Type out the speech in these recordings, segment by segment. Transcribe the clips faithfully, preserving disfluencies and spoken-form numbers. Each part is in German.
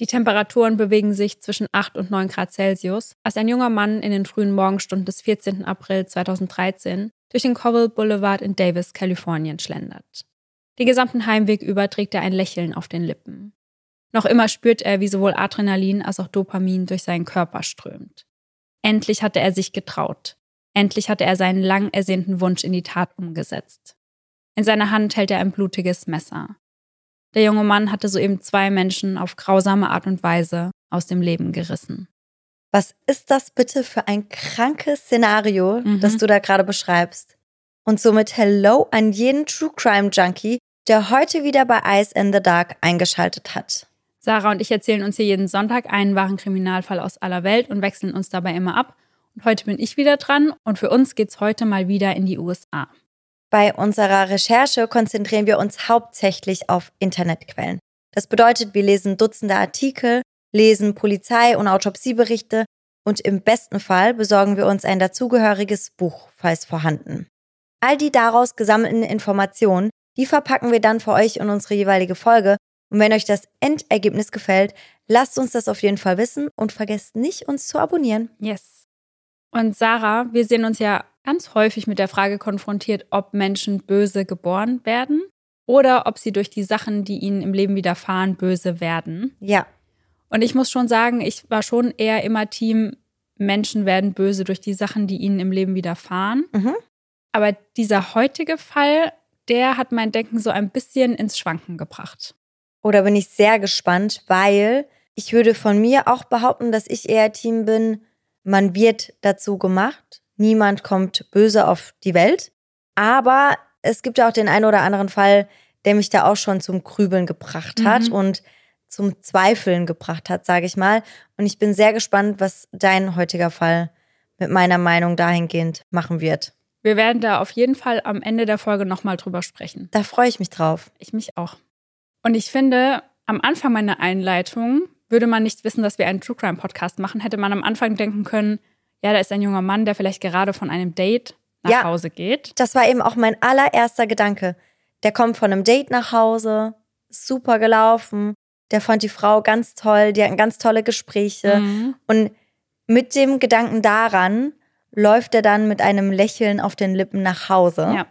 Die Temperaturen bewegen sich zwischen acht und neun Grad Celsius, als ein junger Mann in den frühen Morgenstunden des vierzehnten April zweitausenddreizehn durch den Cowell Boulevard in Davis, Kalifornien schlendert. Den gesamten Heimweg über trägt er ein Lächeln auf den Lippen. Noch immer spürt er, wie sowohl Adrenalin als auch Dopamin durch seinen Körper strömt. Endlich hatte er sich getraut. Endlich hatte er seinen lang ersehnten Wunsch in die Tat umgesetzt. In seiner Hand hält er ein blutiges Messer. Der junge Mann hatte soeben zwei Menschen auf grausame Art und Weise aus dem Leben gerissen. Was ist das bitte für ein krankes Szenario, Mhm. das du da gerade beschreibst? Und somit Hello an jeden True Crime Junkie, der heute wieder bei Eyes in the Dark eingeschaltet hat. Sarah und ich erzählen uns hier jeden Sonntag einen wahren Kriminalfall aus aller Welt und wechseln uns dabei immer ab. Und heute bin ich wieder dran und für uns geht's heute mal wieder in die U S A. Bei unserer Recherche konzentrieren wir uns hauptsächlich auf Internetquellen. Das bedeutet, wir lesen Dutzende Artikel, lesen Polizei- und Autopsieberichte und im besten Fall besorgen wir uns ein dazugehöriges Buch, falls vorhanden. All die daraus gesammelten Informationen, die verpacken wir dann für euch in unsere jeweilige Folge. Und wenn euch das Endergebnis gefällt, lasst uns das auf jeden Fall wissen und vergesst nicht, uns zu abonnieren. Yes. Und Sarah, wir sehen uns ja ganz häufig mit der Frage konfrontiert, ob Menschen böse geboren werden oder ob sie durch die Sachen, die ihnen im Leben widerfahren, böse werden. Ja. Und ich muss schon sagen, ich war schon eher immer Team, Menschen werden böse durch die Sachen, die ihnen im Leben widerfahren. Mhm. Aber dieser heutige Fall, der hat mein Denken so ein bisschen ins Schwanken gebracht. Oder bin ich sehr gespannt, weil ich würde von mir auch behaupten, dass ich eher Team bin, man wird dazu gemacht. Niemand kommt böse auf die Welt. Aber es gibt ja auch den einen oder anderen Fall, der mich da auch schon zum Grübeln gebracht hat Mhm. und zum Zweifeln gebracht hat, sage ich mal. Und ich bin sehr gespannt, was dein heutiger Fall mit meiner Meinung dahingehend machen wird. Wir werden da auf jeden Fall am Ende der Folge nochmal drüber sprechen. Da freue ich mich drauf. Ich mich auch. Und ich finde, am Anfang meiner Einleitung würde man nicht wissen, dass wir einen True Crime Podcast machen, hätte man am Anfang denken können, ja, da ist ein junger Mann, der vielleicht gerade von einem Date nach Ja. Hause geht. Das war eben auch mein allererster Gedanke. Der kommt von einem Date nach Hause, super gelaufen. Der fand die Frau ganz toll, die hatten ganz tolle Gespräche. Mhm. Und mit dem Gedanken daran läuft er dann mit einem Lächeln auf den Lippen nach Hause. Ja.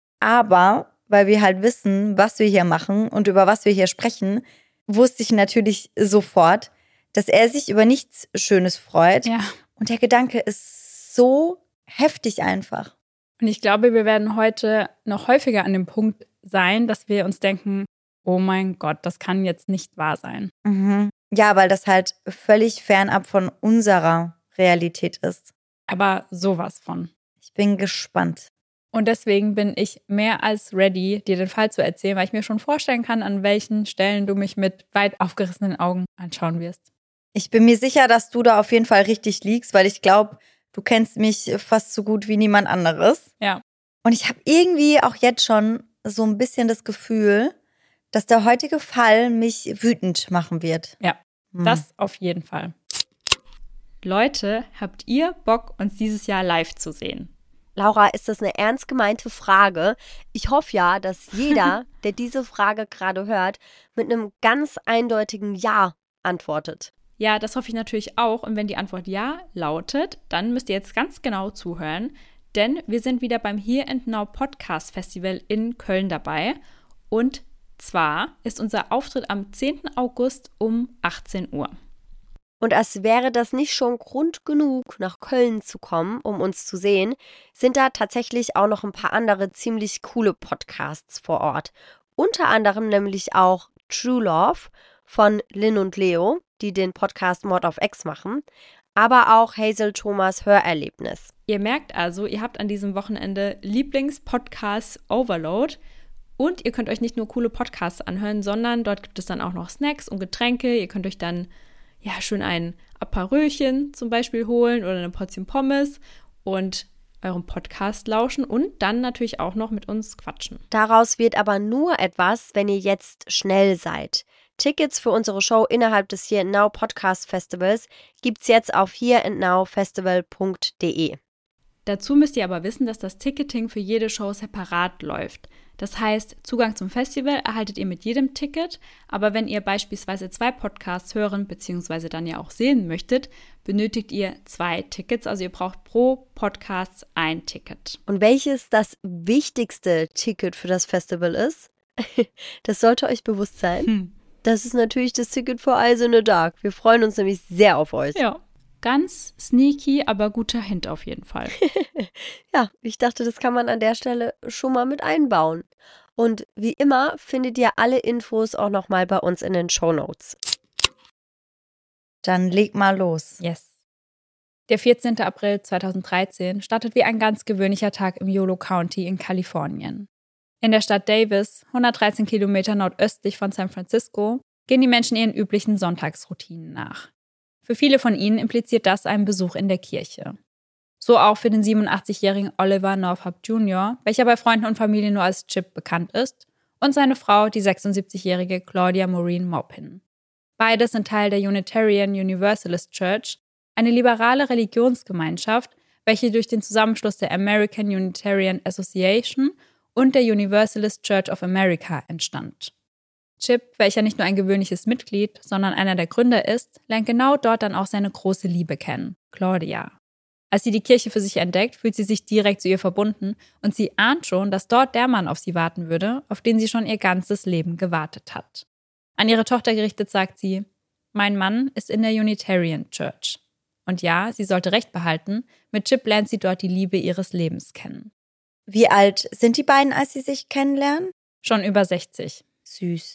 Aber, weil wir halt wissen, was wir hier machen und über was wir hier sprechen, wusste ich natürlich sofort, dass er sich über nichts Schönes freut. Ja. Und der Gedanke ist so heftig einfach. Und ich glaube, wir werden heute noch häufiger an dem Punkt sein, dass wir uns denken, oh mein Gott, das kann jetzt nicht wahr sein. Mhm. Ja, weil das halt völlig fernab von unserer Realität ist. Aber sowas von. Ich bin gespannt. Und deswegen bin ich mehr als ready, dir den Fall zu erzählen, weil ich mir schon vorstellen kann, an welchen Stellen du mich mit weit aufgerissenen Augen anschauen wirst. Ich bin mir sicher, dass du da auf jeden Fall richtig liegst, weil ich glaube, du kennst mich fast so gut wie niemand anderes. Ja. Und ich habe irgendwie auch jetzt schon so ein bisschen das Gefühl, dass der heutige Fall mich wütend machen wird. Ja, Hm. das auf jeden Fall. Leute, habt ihr Bock, uns dieses Jahr live zu sehen? Laura, ist das eine ernst gemeinte Frage? Ich hoffe ja, dass jeder, der diese Frage gerade hört, mit einem ganz eindeutigen Ja antwortet. Ja, das hoffe ich natürlich auch. Und wenn die Antwort Ja lautet, dann müsst ihr jetzt ganz genau zuhören. Denn wir sind wieder beim Here and Now Podcast Festival in Köln dabei. Und zwar ist unser Auftritt am zehnten August um achtzehn Uhr. Und als wäre das nicht schon Grund genug, nach Köln zu kommen, um uns zu sehen, sind da tatsächlich auch noch ein paar andere ziemlich coole Podcasts vor Ort. Unter anderem nämlich auch True Love von Lynn und Leo, die den Podcast Mord auf Ex machen, aber auch Hazel Thomas Hörerlebnis. Ihr merkt also, ihr habt an diesem Wochenende Lieblingspodcast Overload. Und ihr könnt euch nicht nur coole Podcasts anhören, sondern dort gibt es dann auch noch Snacks und Getränke. Ihr könnt euch dann ja schön ein Aperölchen zum Beispiel holen oder eine Portion Pommes und eurem Podcast lauschen und dann natürlich auch noch mit uns quatschen. Daraus wird aber nur etwas, wenn ihr jetzt schnell seid. Tickets für unsere Show innerhalb des Here and Now Podcast Festivals gibt's jetzt auf here and now festival punkt de. Dazu müsst ihr aber wissen, dass das Ticketing für jede Show separat läuft. Das heißt, Zugang zum Festival erhaltet ihr mit jedem Ticket, aber wenn ihr beispielsweise zwei Podcasts hören bzw. dann ja auch sehen möchtet, benötigt ihr zwei Tickets. Also ihr braucht pro Podcast ein Ticket. Und welches das wichtigste Ticket für das Festival ist, das sollte euch bewusst sein. Hm. Das ist natürlich das Ticket für Eyes in the Dark. Wir freuen uns nämlich sehr auf euch. Ja. Ganz sneaky, aber guter Hint auf jeden Fall. Ja, ich dachte, das kann man an der Stelle schon mal mit einbauen. Und wie immer findet ihr alle Infos auch nochmal bei uns in den Shownotes. Dann leg mal los. Yes. Der vierzehnten April zweitausenddreizehn startet wie ein ganz gewöhnlicher Tag im Yolo County in Kalifornien. In der Stadt Davis, hundertdreizehn Kilometer nordöstlich von San Francisco, gehen die Menschen ihren üblichen Sonntagsroutinen nach. Für viele von ihnen impliziert das einen Besuch in der Kirche. So auch für den siebenundachtzigjährigen Oliver Northup Junior, welcher bei Freunden und Familie nur als Chip bekannt ist, und seine Frau, die sechsundsiebzigjährige Claudia Maureen Maupin. Beide sind Teil der Unitarian Universalist Church, eine liberale Religionsgemeinschaft, welche durch den Zusammenschluss der American Unitarian Association und der Universalist Church of America entstand. Chip, welcher nicht nur ein gewöhnliches Mitglied, sondern einer der Gründer ist, lernt genau dort dann auch seine große Liebe kennen, Claudia. Als sie die Kirche für sich entdeckt, fühlt sie sich direkt zu ihr verbunden und sie ahnt schon, dass dort der Mann auf sie warten würde, auf den sie schon ihr ganzes Leben gewartet hat. An ihre Tochter gerichtet sagt sie, mein Mann ist in der Unitarian Church. Und ja, sie sollte recht behalten, mit Chip lernt sie dort die Liebe ihres Lebens kennen. Wie alt sind die beiden, als sie sich kennenlernen? Schon über sechzig. Süß.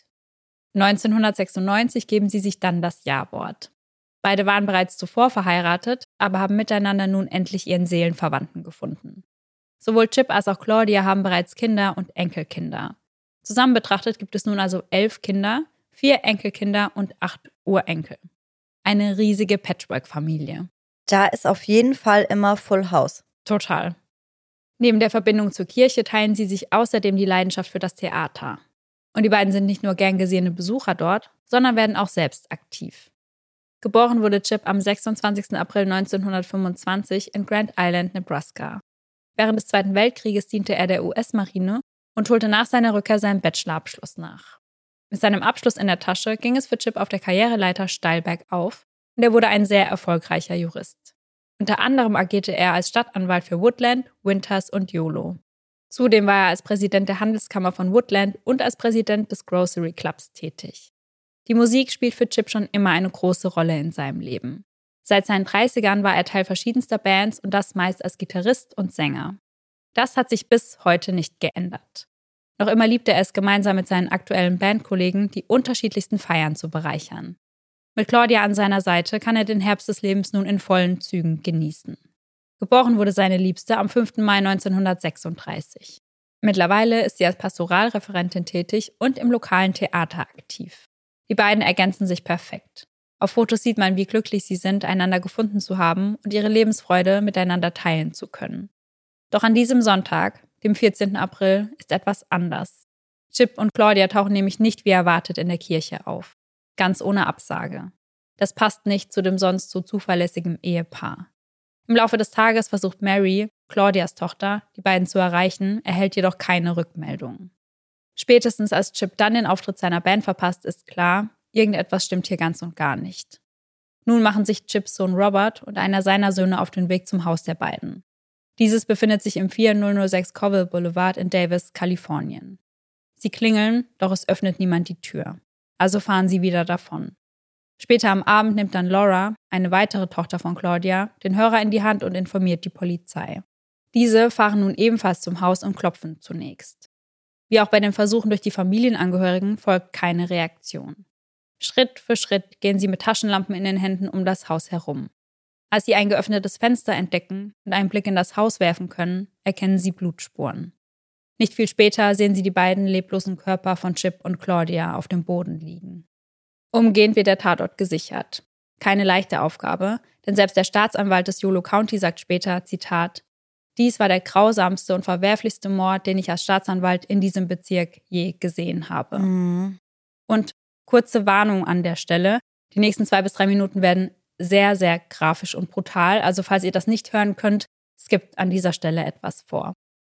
neunzehnhundertsechsundneunzig geben sie sich dann das Ja-Wort. Beide waren bereits zuvor verheiratet, aber haben miteinander nun endlich ihren Seelenverwandten gefunden. Sowohl Chip als auch Claudia haben bereits Kinder und Enkelkinder. Zusammen betrachtet gibt es nun also elf Kinder, vier Enkelkinder und acht Urenkel. Eine riesige Patchwork-Familie. Da ist auf jeden Fall immer Full House. Total. Neben der Verbindung zur Kirche teilen sie sich außerdem die Leidenschaft für das Theater. Und die beiden sind nicht nur gern gesehene Besucher dort, sondern werden auch selbst aktiv. Geboren wurde Chip am sechsundzwanzigsten April neunzehnhundertfünfundzwanzig in Grand Island, Nebraska. Während des Zweiten Weltkrieges diente er der U S-Marine und holte nach seiner Rückkehr seinen Bachelorabschluss nach. Mit seinem Abschluss in der Tasche ging es für Chip auf der Karriereleiter steil bergauf und er wurde ein sehr erfolgreicher Jurist. Unter anderem agierte er als Stadtanwalt für Woodland, Winters und Yolo. Zudem war er als Präsident der Handelskammer von Woodland und als Präsident des Grocery Clubs tätig. Die Musik spielt für Chip schon immer eine große Rolle in seinem Leben. Seit seinen dreißigern war er Teil verschiedenster Bands und das meist als Gitarrist und Sänger. Das hat sich bis heute nicht geändert. Noch immer liebt er es, gemeinsam mit seinen aktuellen Bandkollegen die unterschiedlichsten Feiern zu bereichern. Mit Claudia an seiner Seite kann er den Herbst des Lebens nun in vollen Zügen genießen. Geboren wurde seine Liebste am fünften Mai neunzehnhundertsechsunddreißig. Mittlerweile ist sie als Pastoralreferentin tätig und im lokalen Theater aktiv. Die beiden ergänzen sich perfekt. Auf Fotos sieht man, wie glücklich sie sind, einander gefunden zu haben und ihre Lebensfreude miteinander teilen zu können. Doch an diesem Sonntag, dem vierzehnten April, ist etwas anders. Chip und Claudia tauchen nämlich nicht wie erwartet in der Kirche auf. Ganz ohne Absage. Das passt nicht zu dem sonst so zuverlässigen Ehepaar. Im Laufe des Tages versucht Mary, Claudias Tochter, die beiden zu erreichen, erhält jedoch keine Rückmeldung. Spätestens als Chip dann den Auftritt seiner Band verpasst, ist klar, irgendetwas stimmt hier ganz und gar nicht. Nun machen sich Chips Sohn Robert und einer seiner Söhne auf den Weg zum Haus der beiden. Dieses befindet sich im viertausendsechs Covell Boulevard in Davis, Kalifornien. Sie klingeln, doch es öffnet niemand die Tür. Also fahren sie wieder davon. Später am Abend nimmt dann Laura, eine weitere Tochter von Claudia, den Hörer in die Hand und informiert die Polizei. Diese fahren nun ebenfalls zum Haus und klopfen zunächst. Wie auch bei den Versuchen durch die Familienangehörigen folgt keine Reaktion. Schritt für Schritt gehen sie mit Taschenlampen in den Händen um das Haus herum. Als sie ein geöffnetes Fenster entdecken und einen Blick in das Haus werfen können, erkennen sie Blutspuren. Nicht viel später sehen sie die beiden leblosen Körper von Chip und Claudia auf dem Boden liegen. Umgehend wird der Tatort gesichert. Keine leichte Aufgabe, denn selbst der Staatsanwalt des Yolo County sagt später, Zitat, dies war der grausamste und verwerflichste Mord, den ich als Staatsanwalt in diesem Bezirk je gesehen habe. Mhm. Und kurze Warnung an der Stelle, die nächsten zwei bis drei Minuten werden sehr, sehr grafisch und brutal. Also falls ihr das nicht hören könnt, skippt an dieser Stelle etwas vor.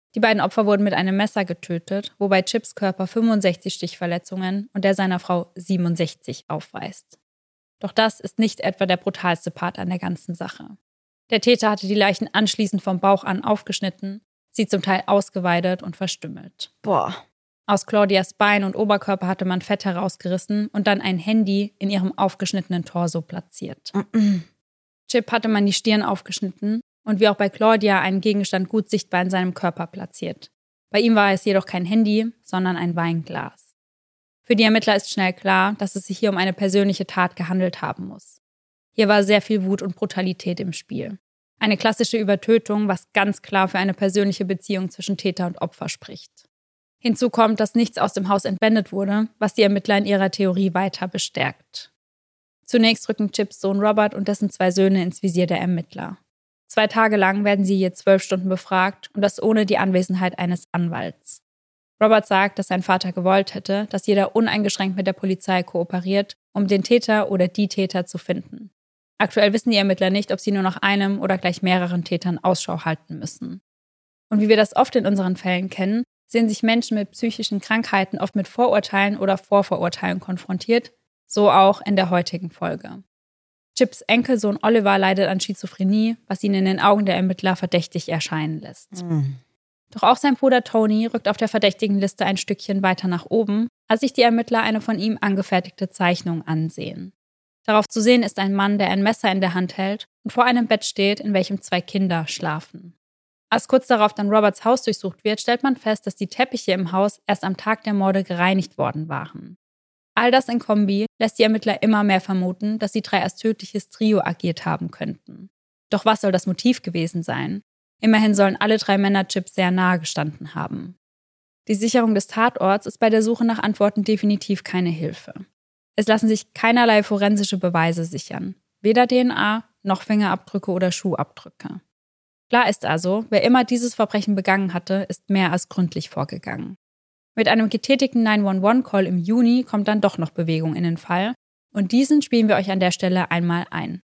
Die beiden Opfer wurden mit einem Messer getötet, wobei Chips Körper fünfundsechzig Stichverletzungen und der seiner Frau siebenundsechzig aufweist. Doch das ist nicht etwa der brutalste Part an der ganzen Sache. Der Täter hatte die Leichen anschließend vom Bauch an aufgeschnitten, sie zum Teil ausgeweidet und verstümmelt. Boah. Aus Claudias Bein und Oberkörper hatte man Fett herausgerissen und dann ein Handy in ihrem aufgeschnittenen Torso platziert. Mm-mm. Chip hatte man die Stirn aufgeschnitten und wie auch bei Claudia einen Gegenstand gut sichtbar in seinem Körper platziert. Bei ihm war es jedoch kein Handy, sondern ein Weinglas. Für die Ermittler ist schnell klar, dass es sich hier um eine persönliche Tat gehandelt haben muss. Hier war sehr viel Wut und Brutalität im Spiel. Eine klassische Übertötung, was ganz klar für eine persönliche Beziehung zwischen Täter und Opfer spricht. Hinzu kommt, dass nichts aus dem Haus entwendet wurde, was die Ermittler in ihrer Theorie weiter bestärkt. Zunächst rücken Chips Sohn Robert und dessen zwei Söhne ins Visier der Ermittler. Zwei Tage lang werden sie je zwölf Stunden befragt und das ohne die Anwesenheit eines Anwalts. Robert sagt, dass sein Vater gewollt hätte, dass jeder uneingeschränkt mit der Polizei kooperiert, um den Täter oder die Täter zu finden. Aktuell wissen die Ermittler nicht, ob sie nur nach einem oder gleich mehreren Tätern Ausschau halten müssen. Und wie wir das oft in unseren Fällen kennen, sehen sich Menschen mit psychischen Krankheiten oft mit Vorurteilen oder Vorverurteilen konfrontiert, so auch in der heutigen Folge. Chips Enkelsohn Oliver leidet an Schizophrenie, was ihn in den Augen der Ermittler verdächtig erscheinen lässt. Mm. Doch auch sein Bruder Tony rückt auf der verdächtigen Liste ein Stückchen weiter nach oben, als sich die Ermittler eine von ihm angefertigte Zeichnung ansehen. Darauf zu sehen ist ein Mann, der ein Messer in der Hand hält und vor einem Bett steht, in welchem zwei Kinder schlafen. Als kurz darauf dann Roberts Haus durchsucht wird, stellt man fest, dass die Teppiche im Haus erst am Tag der Morde gereinigt worden waren. All das in Kombi lässt die Ermittler immer mehr vermuten, dass die drei als tödliches Trio agiert haben könnten. Doch was soll das Motiv gewesen sein? Immerhin sollen alle drei Männer Chips sehr nahe gestanden haben. Die Sicherung des Tatorts ist bei der Suche nach Antworten definitiv keine Hilfe. Es lassen sich keinerlei forensische Beweise sichern. Weder D N A, noch Fingerabdrücke oder Schuhabdrücke. Klar ist also, wer immer dieses Verbrechen begangen hatte, ist mehr als gründlich vorgegangen. Mit einem getätigten neun eins eins-Call im Juni kommt dann doch noch Bewegung in den Fall und diesen spielen wir euch an der Stelle einmal ein.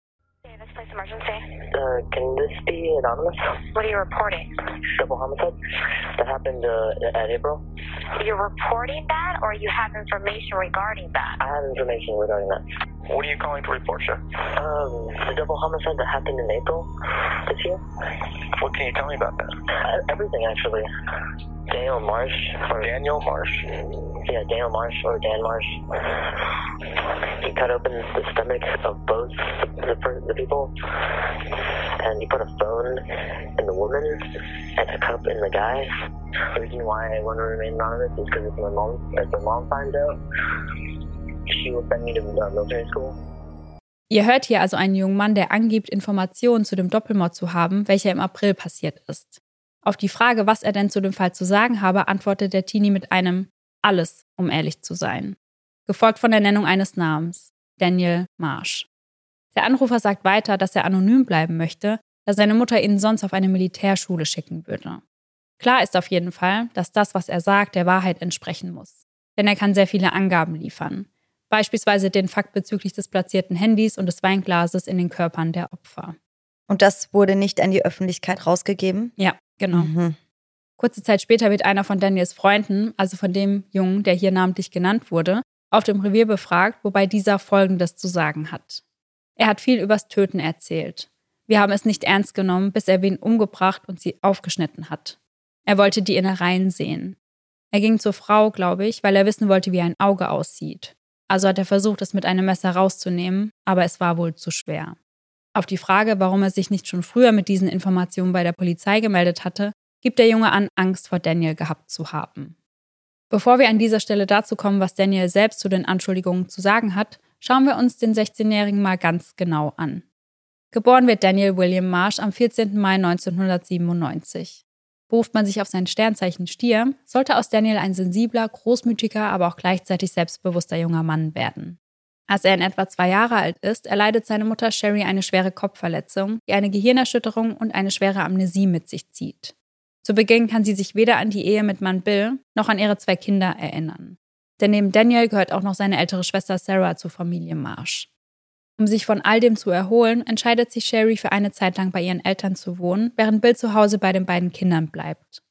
Uh, can this be anonymous? What are you reporting? Double homicide that happened uh, at April. You're reporting that, or you have information regarding that? I have information regarding that. What are you calling to report, sir? Um, the double homicide that happened in April this year. What can you tell me about that? Uh, everything, actually. Daniel Marsh. Or, Daniel Marsh? Yeah, Daniel Marsh or Dan Marsh. He cut open the stomach of both the, the people, and he put a phone in the woman and a cup in the guy. The reason why I want to remain anonymous is because if my mom, if my mom finds out, she will send me to uh, military school. Ihr hört hier also einen jungen Mann, der angibt, Informationen zu dem Doppelmord zu haben, welcher im April passiert ist. Auf die Frage, was er denn zu dem Fall zu sagen habe, antwortet der Teenie mit einem Alles, um ehrlich zu sein. Gefolgt von der Nennung eines Namens, Daniel Marsh. Der Anrufer sagt weiter, dass er anonym bleiben möchte, da seine Mutter ihn sonst auf eine Militärschule schicken würde. Klar ist auf jeden Fall, dass das, was er sagt, der Wahrheit entsprechen muss. Denn er kann sehr viele Angaben liefern. Beispielsweise den Fakt bezüglich des platzierten Handys und des Weinglases in den Körpern der Opfer. Und das wurde nicht an die Öffentlichkeit rausgegeben? Ja, genau. Mhm. Kurze Zeit später wird einer von Daniels Freunden, also von dem Jungen, der hier namentlich genannt wurde, auf dem Revier befragt, wobei dieser Folgendes zu sagen hat. Er hat viel übers Töten erzählt. Wir haben es nicht ernst genommen, bis er wen umgebracht und sie aufgeschnitten hat. Er wollte die Innereien sehen. Er ging zur Frau, glaube ich, weil er wissen wollte, wie ein Auge aussieht. Also hat er versucht, es mit einem Messer rauszunehmen, aber es war wohl zu schwer. Auf die Frage, warum er sich nicht schon früher mit diesen Informationen bei der Polizei gemeldet hatte, gibt der Junge an, Angst vor Daniel gehabt zu haben. Bevor wir an dieser Stelle dazu kommen, was Daniel selbst zu den Anschuldigungen zu sagen hat, schauen wir uns den sechzehnjährigen mal ganz genau an. Geboren wird Daniel William Marsh am vierzehnten Mai neunzehnhundertsiebenundneunzig. Beruft man sich auf sein Sternzeichen Stier, sollte aus Daniel ein sensibler, großmütiger, aber auch gleichzeitig selbstbewusster junger Mann werden. Als er in etwa zwei Jahre alt ist, erleidet seine Mutter Sherry eine schwere Kopfverletzung, die eine Gehirnerschütterung und eine schwere Amnesie mit sich zieht. Zu Beginn kann sie sich weder an die Ehe mit Mann Bill noch an ihre zwei Kinder erinnern. Denn neben Daniel gehört auch noch seine ältere Schwester Sarah zur Familie Marsh. Um sich von all dem zu erholen, entscheidet sich Sherry für eine Zeit lang bei ihren Eltern zu wohnen, während Bill zu Hause bei den beiden Kindern bleibt.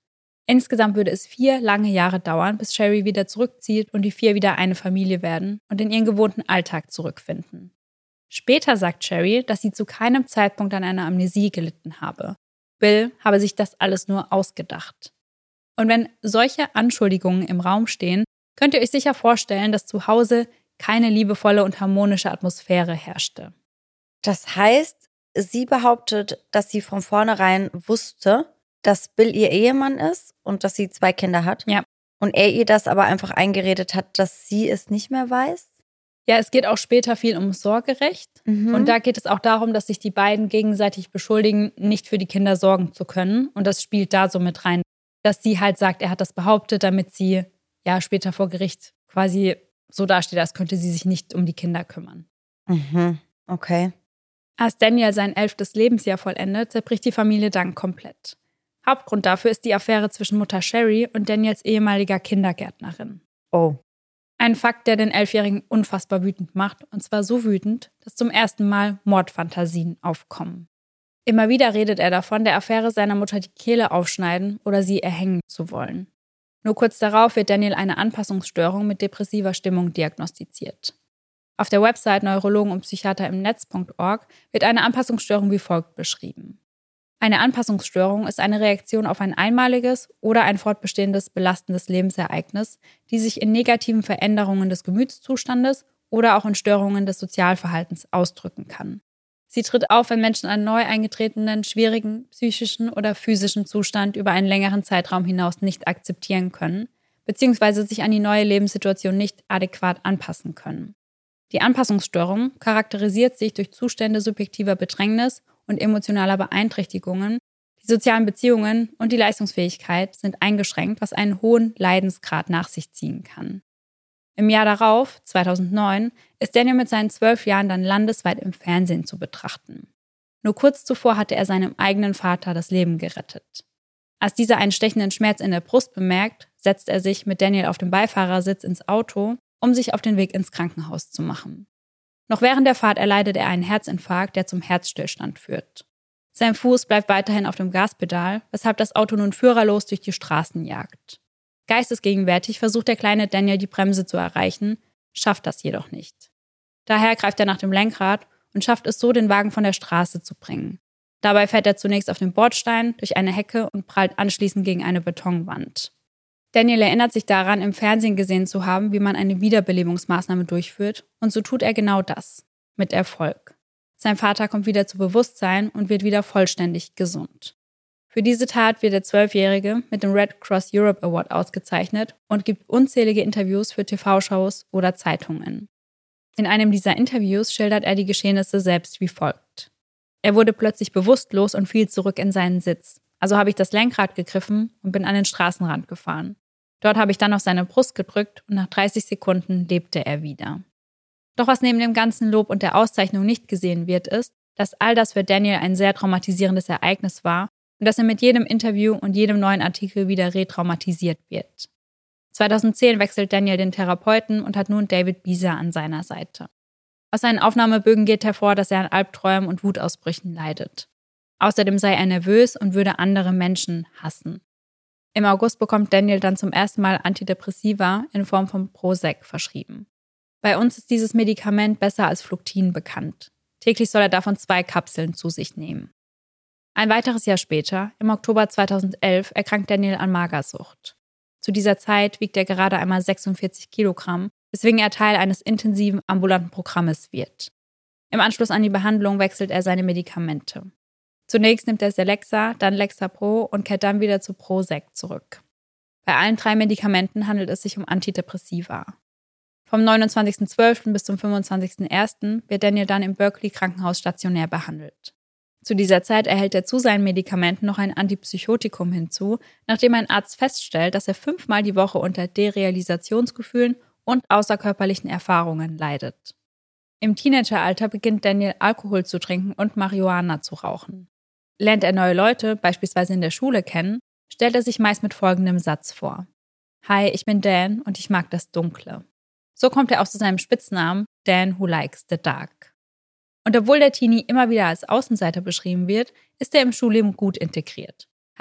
Insgesamt würde es vier lange Jahre dauern, bis Sherry wieder zurückzieht und die vier wieder eine Familie werden und in ihren gewohnten Alltag zurückfinden. Später sagt Sherry, dass sie zu keinem Zeitpunkt an einer Amnesie gelitten habe. Bill habe sich das alles nur ausgedacht. Und wenn solche Anschuldigungen im Raum stehen, könnt ihr euch sicher vorstellen, dass zu Hause keine liebevolle und harmonische Atmosphäre herrschte. Das heißt, sie behauptet, dass sie von vornherein wusste, dass Bill ihr Ehemann ist und dass sie zwei Kinder hat. Ja. Und er ihr das aber einfach eingeredet hat, dass sie es nicht mehr weiß. Ja, es geht auch später viel um Sorgerecht. Mhm. Und da geht es auch darum, dass sich die beiden gegenseitig beschuldigen, nicht für die Kinder sorgen zu können. Und das spielt da so mit rein, dass sie halt sagt, er hat das behauptet, damit sie ja später vor Gericht quasi so dasteht, als könnte sie sich nicht um die Kinder kümmern. Mhm. Okay. Als Daniel sein elftes Lebensjahr vollendet, zerbricht die Familie dann komplett. Hauptgrund dafür ist die Affäre zwischen Mutter Sherry und Daniels ehemaliger Kindergärtnerin. Oh. Ein Fakt, der den Elfjährigen unfassbar wütend macht, und zwar so wütend, dass zum ersten Mal Mordfantasien aufkommen. Immer wieder redet er davon, der Affäre seiner Mutter die Kehle aufschneiden oder sie erhängen zu wollen. Nur kurz darauf wird Daniel eine Anpassungsstörung mit depressiver Stimmung diagnostiziert. Auf der Website neurologen und psychiater im Netz punkt org wird eine Anpassungsstörung wie folgt beschrieben. Eine Anpassungsstörung ist eine Reaktion auf ein einmaliges oder ein fortbestehendes belastendes Lebensereignis, die sich in negativen Veränderungen des Gemütszustandes oder auch in Störungen des Sozialverhaltens ausdrücken kann. Sie tritt auf, wenn Menschen einen neu eingetretenen, schwierigen psychischen oder physischen Zustand über einen längeren Zeitraum hinaus nicht akzeptieren können, beziehungsweise sich an die neue Lebenssituation nicht adäquat anpassen können. Die Anpassungsstörung charakterisiert sich durch Zustände subjektiver Bedrängnis und emotionaler Beeinträchtigungen. Die sozialen Beziehungen und die Leistungsfähigkeit sind eingeschränkt, was einen hohen Leidensgrad nach sich ziehen kann. Im Jahr darauf, zweitausendneun, ist Daniel mit seinen zwölf Jahren dann landesweit im Fernsehen zu betrachten. Nur kurz zuvor hatte er seinem eigenen Vater das Leben gerettet. Als dieser einen stechenden Schmerz in der Brust bemerkt, setzt er sich mit Daniel auf dem Beifahrersitz ins Auto, um sich auf den Weg ins Krankenhaus zu machen. Noch während der Fahrt erleidet er einen Herzinfarkt, der zum Herzstillstand führt. Sein Fuß bleibt weiterhin auf dem Gaspedal, weshalb das Auto nun führerlos durch die Straßen jagt. Geistesgegenwärtig versucht der kleine Daniel die Bremse zu erreichen, schafft das jedoch nicht. Daher greift er nach dem Lenkrad und schafft es so, den Wagen von der Straße zu bringen. Dabei fährt er zunächst auf den Bordstein, durch eine Hecke und prallt anschließend gegen eine Betonwand. Daniel erinnert sich daran, im Fernsehen gesehen zu haben, wie man eine Wiederbelebungsmaßnahme durchführt, und so tut er genau das, mit Erfolg. Sein Vater kommt wieder zu Bewusstsein und wird wieder vollständig gesund. Für diese Tat wird der Zwölfjährige mit dem Red Cross Europe Award ausgezeichnet und gibt unzählige Interviews für T V-Shows oder Zeitungen. In einem dieser Interviews schildert er die Geschehnisse selbst wie folgt. Er wurde plötzlich bewusstlos und fiel zurück in seinen Sitz. Also habe ich das Lenkrad gegriffen und bin an den Straßenrand gefahren. Dort habe ich dann auf seine Brust gedrückt und nach dreißig Sekunden lebte er wieder. Doch was neben dem ganzen Lob und der Auszeichnung nicht gesehen wird, ist, dass all das für Daniel ein sehr traumatisierendes Ereignis war und dass er mit jedem Interview und jedem neuen Artikel wieder retraumatisiert wird. zweitausendzehn wechselt Daniel den Therapeuten und hat nun David Bisa an seiner Seite. Aus seinen Aufnahmebögen geht hervor, dass er an Albträumen und Wutausbrüchen leidet. Außerdem sei er nervös und würde andere Menschen hassen. Im August bekommt Daniel dann zum ersten Mal Antidepressiva in Form von Prozac verschrieben. Bei uns ist dieses Medikament besser als Fluktin bekannt. Täglich soll er davon zwei Kapseln zu sich nehmen. Ein weiteres Jahr später, im Oktober zweitausendelf, erkrankt Daniel an Magersucht. Zu dieser Zeit wiegt er gerade einmal sechsundvierzig Kilogramm, weswegen er Teil eines intensiven ambulanten Programmes wird. Im Anschluss an die Behandlung wechselt er seine Medikamente. Zunächst nimmt er Celexa, dann Lexapro und kehrt dann wieder zu Prozac zurück. Bei allen drei Medikamenten handelt es sich um Antidepressiva. Vom neunundzwanzigsten zwölften bis zum fünfundzwanzigsten ersten wird Daniel dann im Berkeley Krankenhaus stationär behandelt. Zu dieser Zeit erhält er zu seinen Medikamenten noch ein Antipsychotikum hinzu, nachdem ein Arzt feststellt, dass er fünfmal die Woche unter Derealisationsgefühlen und außerkörperlichen Erfahrungen leidet. Im Teenageralter beginnt Daniel Alkohol zu trinken und Marihuana zu rauchen. Lernt er neue Leute, beispielsweise in der Schule, kennen, stellt er sich meist mit folgendem Satz vor. Hi, ich bin Dan und ich mag das Dunkle. So kommt er auch zu seinem Spitznamen Dan Who Likes the Dark. Und obwohl der Teenie immer wieder als Außenseiter beschrieben wird, ist er im Schulleben gut integriert.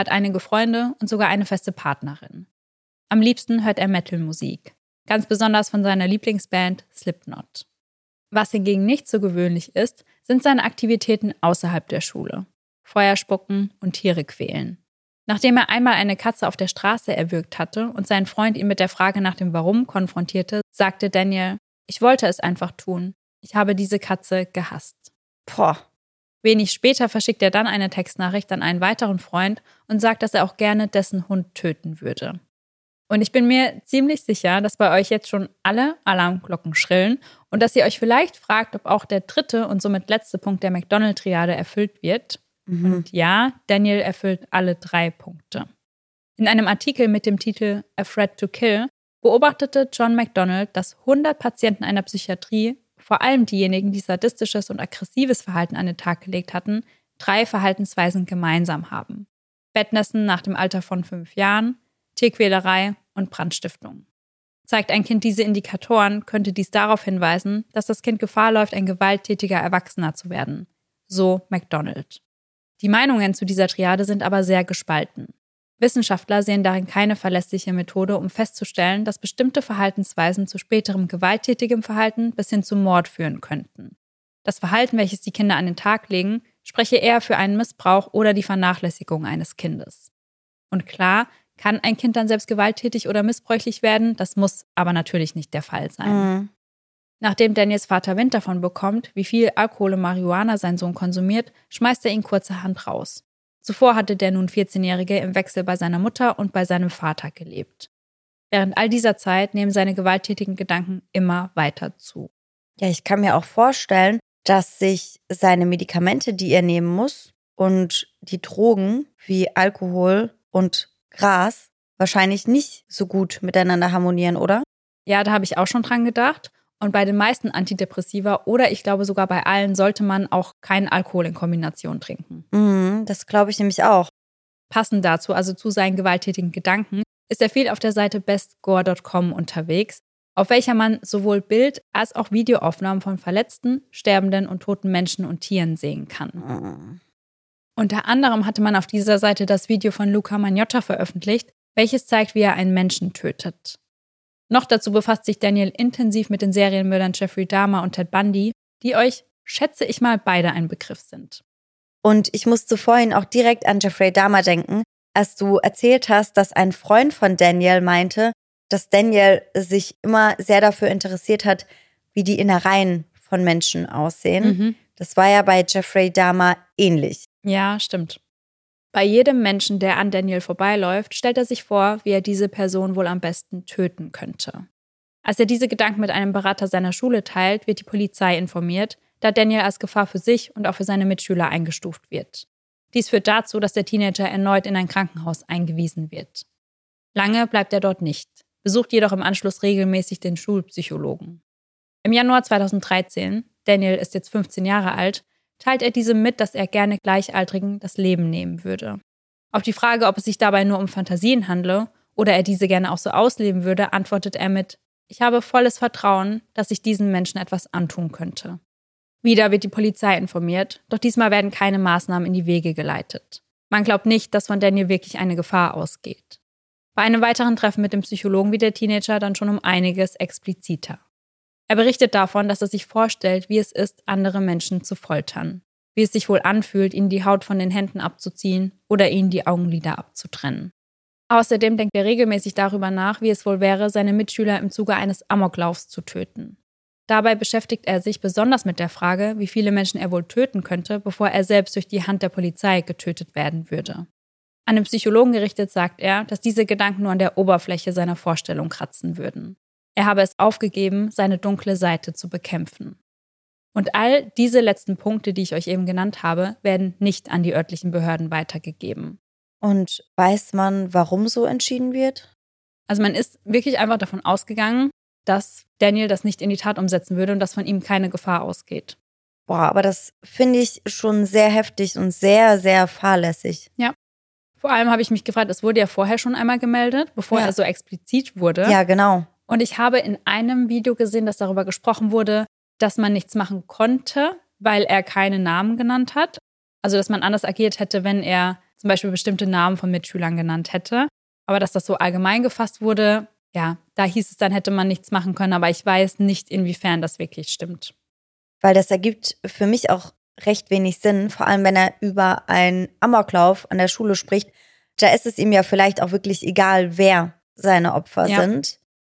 hat einige Freunde und sogar eine feste Partnerin. Am liebsten hört er Metal-Musik, ganz besonders von seiner Lieblingsband Slipknot. Was hingegen nicht so gewöhnlich ist, sind seine Aktivitäten außerhalb der Schule. Feuer spucken und Tiere quälen. Nachdem er einmal eine Katze auf der Straße erwürgt hatte und sein Freund ihn mit der Frage nach dem Warum konfrontierte, sagte Daniel: Ich wollte es einfach tun. Ich habe diese Katze gehasst. Boah. Wenig später verschickt er dann eine Textnachricht an einen weiteren Freund und sagt, dass er auch gerne dessen Hund töten würde. Und ich bin mir ziemlich sicher, dass bei euch jetzt schon alle Alarmglocken schrillen und dass ihr euch vielleicht fragt, ob auch der dritte und somit letzte Punkt der McDonald-Triade erfüllt wird. Mhm. Und ja, Daniel erfüllt alle drei Punkte. In einem Artikel mit dem Titel A Threat to Kill beobachtete John McDonald, dass hundert Patienten einer Psychiatrie, vor allem diejenigen, die sadistisches und aggressives Verhalten an den Tag gelegt hatten, drei Verhaltensweisen gemeinsam haben. Bettnässen nach dem Alter von fünf Jahren, Tierquälerei und Brandstiftung. Zeigt ein Kind diese Indikatoren, könnte dies darauf hinweisen, dass das Kind Gefahr läuft, ein gewalttätiger Erwachsener zu werden. So McDonald. Die Meinungen zu dieser Triade sind aber sehr gespalten. Wissenschaftler sehen darin keine verlässliche Methode, um festzustellen, dass bestimmte Verhaltensweisen zu späterem gewalttätigem Verhalten bis hin zum Mord führen könnten. Das Verhalten, welches die Kinder an den Tag legen, spreche eher für einen Missbrauch oder die Vernachlässigung eines Kindes. Und klar, kann ein Kind dann selbst gewalttätig oder missbräuchlich werden, das muss aber natürlich nicht der Fall sein. Mhm. Nachdem Daniels Vater Wind davon bekommt, wie viel Alkohol und Marihuana sein Sohn konsumiert, schmeißt er ihn kurzerhand raus. Zuvor hatte der nun vierzehnjährige im Wechsel bei seiner Mutter und bei seinem Vater gelebt. Während all dieser Zeit nehmen seine gewalttätigen Gedanken immer weiter zu. Ja, ich kann mir auch vorstellen, dass sich seine Medikamente, die er nehmen muss, und die Drogen wie Alkohol und Gras wahrscheinlich nicht so gut miteinander harmonieren, oder? Ja, da habe ich auch schon dran gedacht. Und bei den meisten Antidepressiva oder ich glaube sogar bei allen sollte man auch keinen Alkohol in Kombination trinken. Mhm, das glaube ich nämlich auch. Passend dazu, also zu seinen gewalttätigen Gedanken, ist er viel auf der Seite best gore dot com unterwegs, auf welcher man sowohl Bild- als auch Videoaufnahmen von verletzten, sterbenden und toten Menschen und Tieren sehen kann. Mhm. Unter anderem hatte man auf dieser Seite das Video von Luca Magnotta veröffentlicht, welches zeigt, wie er einen Menschen tötet. Noch dazu befasst sich Daniel intensiv mit den Serienmördern Jeffrey Dahmer und Ted Bundy, die euch, schätze ich mal, beide ein Begriff sind. Und ich musste vorhin auch direkt an Jeffrey Dahmer denken, als du erzählt hast, dass ein Freund von Daniel meinte, dass Daniel sich immer sehr dafür interessiert hat, wie die Innereien von Menschen aussehen. Mhm. Das war ja bei Jeffrey Dahmer ähnlich. Ja, stimmt. Bei jedem Menschen, der an Daniel vorbeiläuft, stellt er sich vor, wie er diese Person wohl am besten töten könnte. Als er diese Gedanken mit einem Berater seiner Schule teilt, wird die Polizei informiert, da Daniel als Gefahr für sich und auch für seine Mitschüler eingestuft wird. Dies führt dazu, dass der Teenager erneut in ein Krankenhaus eingewiesen wird. Lange bleibt er dort nicht, besucht jedoch im Anschluss regelmäßig den Schulpsychologen. Im Januar zweitausenddreizehn, Daniel ist jetzt fünfzehn Jahre alt, teilt er diesem mit, dass er gerne Gleichaltrigen das Leben nehmen würde. Auf die Frage, ob es sich dabei nur um Fantasien handle oder er diese gerne auch so ausleben würde, antwortet er mit: Ich habe volles Vertrauen, dass ich diesen Menschen etwas antun könnte. Wieder wird die Polizei informiert, doch diesmal werden keine Maßnahmen in die Wege geleitet. Man glaubt nicht, dass von Daniel wirklich eine Gefahr ausgeht. Bei einem weiteren Treffen mit dem Psychologen wird der Teenager dann schon um einiges expliziter. Er berichtet davon, dass er sich vorstellt, wie es ist, andere Menschen zu foltern. Wie es sich wohl anfühlt, ihnen die Haut von den Händen abzuziehen oder ihnen die Augenlider abzutrennen. Außerdem denkt er regelmäßig darüber nach, wie es wohl wäre, seine Mitschüler im Zuge eines Amoklaufs zu töten. Dabei beschäftigt er sich besonders mit der Frage, wie viele Menschen er wohl töten könnte, bevor er selbst durch die Hand der Polizei getötet werden würde. An den Psychologen gerichtet sagt er, dass diese Gedanken nur an der Oberfläche seiner Vorstellung kratzen würden. Er habe es aufgegeben, seine dunkle Seite zu bekämpfen. Und all diese letzten Punkte, die ich euch eben genannt habe, werden nicht an die örtlichen Behörden weitergegeben. Und weiß man, warum so entschieden wird? Also man ist wirklich einfach davon ausgegangen, dass Daniel das nicht in die Tat umsetzen würde und dass von ihm keine Gefahr ausgeht. Boah, aber das finde ich schon sehr heftig und sehr, sehr fahrlässig. Ja. Vor allem habe ich mich gefragt, es wurde ja vorher schon einmal gemeldet, bevor ja. er so explizit wurde. Ja, genau. Und ich habe in einem Video gesehen, dass darüber gesprochen wurde, dass man nichts machen konnte, weil er keine Namen genannt hat. Also, dass man anders agiert hätte, wenn er zum Beispiel bestimmte Namen von Mitschülern genannt hätte. Aber dass das so allgemein gefasst wurde, ja, da hieß es dann, hätte man nichts machen können. Aber ich weiß nicht, inwiefern das wirklich stimmt. Weil das ergibt für mich auch recht wenig Sinn, vor allem wenn er über einen Amoklauf an der Schule spricht. Da ist es ihm ja vielleicht auch wirklich egal, wer seine Opfer Ja. sind.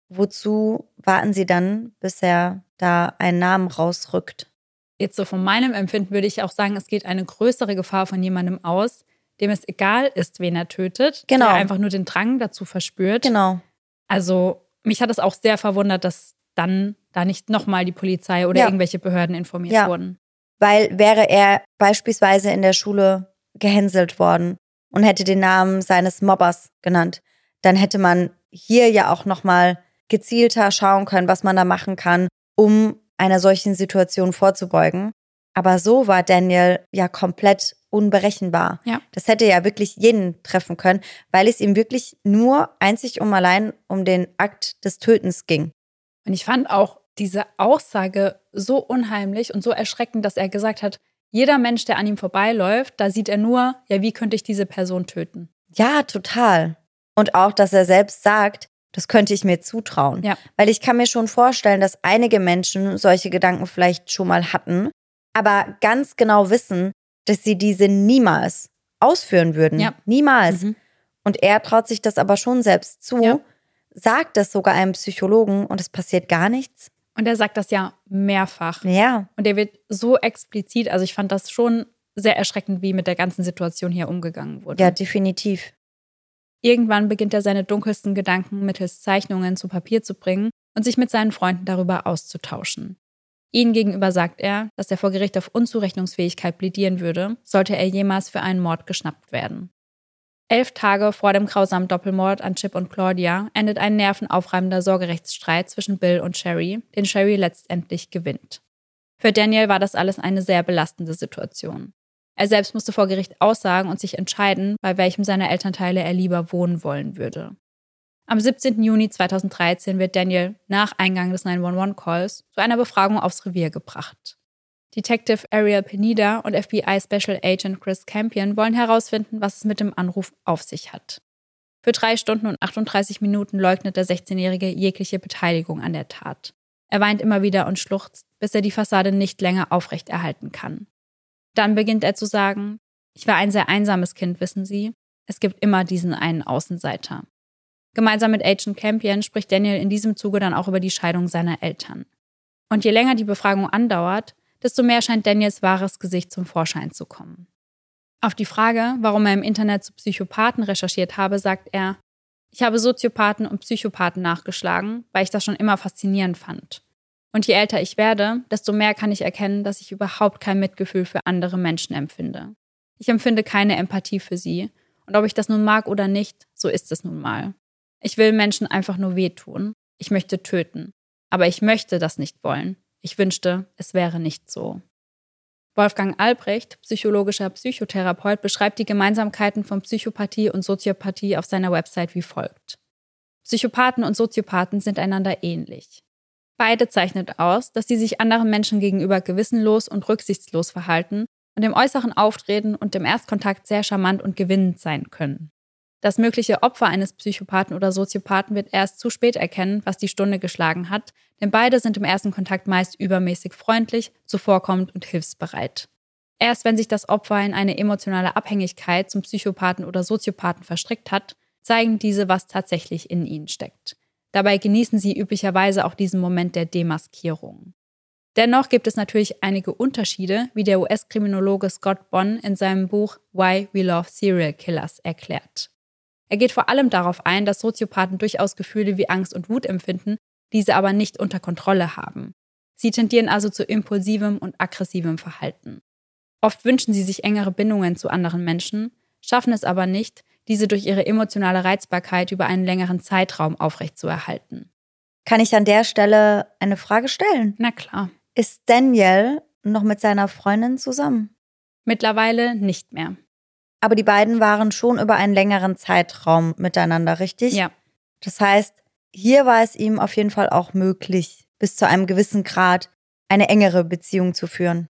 Wozu warten sie dann, bis er da einen Namen rausrückt? Jetzt so von meinem Empfinden würde ich auch sagen, es geht eine größere Gefahr von jemandem aus, dem es egal ist, wen er tötet, Genau. der einfach nur den Drang dazu verspürt. Genau. Also mich hat es auch sehr verwundert, dass dann da nicht nochmal die Polizei oder Ja. irgendwelche Behörden informiert Ja. wurden. Weil wäre er beispielsweise in der Schule gehänselt worden und hätte den Namen seines Mobbers genannt, dann hätte man hier ja auch nochmal gezielter schauen können, was man da machen kann, um einer solchen Situation vorzubeugen. Aber so war Daniel ja komplett unberechenbar. Ja. Das hätte ja wirklich jeden treffen können, weil es ihm wirklich nur einzig und allein um den Akt des Tötens ging. Und ich fand auch diese Aussage so unheimlich und so erschreckend, dass er gesagt hat, jeder Mensch, der an ihm vorbeiläuft, da sieht er nur, ja, wie könnte ich diese Person töten? Ja, total. Und auch, dass er selbst sagt, das könnte ich mir zutrauen. Ja. Weil ich kann mir schon vorstellen, dass einige Menschen solche Gedanken vielleicht schon mal hatten, aber ganz genau wissen, dass sie diese niemals ausführen würden. Ja. Niemals. Mhm. Und er traut sich das aber schon selbst zu, Ja. sagt das sogar einem Psychologen und es passiert gar nichts. Und er sagt das ja mehrfach. Ja. Und er wird so explizit, also ich fand das schon sehr erschreckend, wie mit der ganzen Situation hier umgegangen wurde. Ja, definitiv. Irgendwann beginnt er seine dunkelsten Gedanken mittels Zeichnungen zu Papier zu bringen und sich mit seinen Freunden darüber auszutauschen. Ihnen gegenüber sagt er, dass er vor Gericht auf Unzurechnungsfähigkeit plädieren würde, sollte er jemals für einen Mord geschnappt werden. Elf Tage vor dem grausamen Doppelmord an Chip und Claudia endet ein nervenaufreibender Sorgerechtsstreit zwischen Bill und Sherry, den Sherry letztendlich gewinnt. Für Daniel war das alles eine sehr belastende Situation. Er selbst musste vor Gericht aussagen und sich entscheiden, bei welchem seiner Elternteile er lieber wohnen wollen würde. Am siebzehnten Juni zweitausenddreizehn wird Daniel nach Eingang des neun eins eins-Calls zu einer Befragung aufs Revier gebracht. Detective Ariel Pineda und F B I Special Agent Chris Campion wollen herausfinden, was es mit dem Anruf auf sich hat. Für drei Stunden und achtunddreißig Minuten leugnet der sechzehnjährige jegliche Beteiligung an der Tat. Er weint immer wieder und schluchzt, bis er die Fassade nicht länger aufrechterhalten kann. Dann beginnt er zu sagen, ich war ein sehr einsames Kind, wissen Sie. Es gibt immer diesen einen Außenseiter. Gemeinsam mit Agent Campion spricht Daniel in diesem Zuge dann auch über die Scheidung seiner Eltern. Und je länger die Befragung andauert, desto mehr scheint Daniels wahres Gesicht zum Vorschein zu kommen. Auf die Frage, warum er im Internet zu Psychopathen recherchiert habe, sagt er, ich habe Soziopathen und Psychopathen nachgeschlagen, weil ich das schon immer faszinierend fand. Und je älter ich werde, desto mehr kann ich erkennen, dass ich überhaupt kein Mitgefühl für andere Menschen empfinde. Ich empfinde keine Empathie für sie. Und ob ich das nun mag oder nicht, so ist es nun mal. Ich will Menschen einfach nur wehtun. Ich möchte töten. Aber ich möchte das nicht wollen. Ich wünschte, es wäre nicht so. Wolfgang Albrecht, psychologischer Psychotherapeut, beschreibt die Gemeinsamkeiten von Psychopathie und Soziopathie auf seiner Website wie folgt. Psychopathen und Soziopathen sind einander ähnlich. Beide zeichnet aus, dass sie sich anderen Menschen gegenüber gewissenlos und rücksichtslos verhalten und im äußeren Auftreten und im Erstkontakt sehr charmant und gewinnend sein können. Das mögliche Opfer eines Psychopathen oder Soziopathen wird erst zu spät erkennen, was die Stunde geschlagen hat, denn beide sind im ersten Kontakt meist übermäßig freundlich, zuvorkommend und hilfsbereit. Erst wenn sich das Opfer in eine emotionale Abhängigkeit zum Psychopathen oder Soziopathen verstrickt hat, zeigen diese, was tatsächlich in ihnen steckt. Dabei genießen sie üblicherweise auch diesen Moment der Demaskierung. Dennoch gibt es natürlich einige Unterschiede, wie der U S-Kriminologe Scott Bonn in seinem Buch Why We Love Serial Killers erklärt. Er geht vor allem darauf ein, dass Soziopathen durchaus Gefühle wie Angst und Wut empfinden, diese aber nicht unter Kontrolle haben. Sie tendieren also zu impulsivem und aggressivem Verhalten. Oft wünschen sie sich engere Bindungen zu anderen Menschen, schaffen es aber nicht, diese durch ihre emotionale Reizbarkeit über einen längeren Zeitraum aufrechtzuerhalten. Kann ich an der Stelle eine Frage stellen? Na klar. Ist Daniel noch mit seiner Freundin zusammen? Mittlerweile nicht mehr. Aber die beiden waren schon über einen längeren Zeitraum miteinander, richtig? Ja. Das heißt, hier war es ihm auf jeden Fall auch möglich, bis zu einem gewissen Grad eine engere Beziehung zu führen.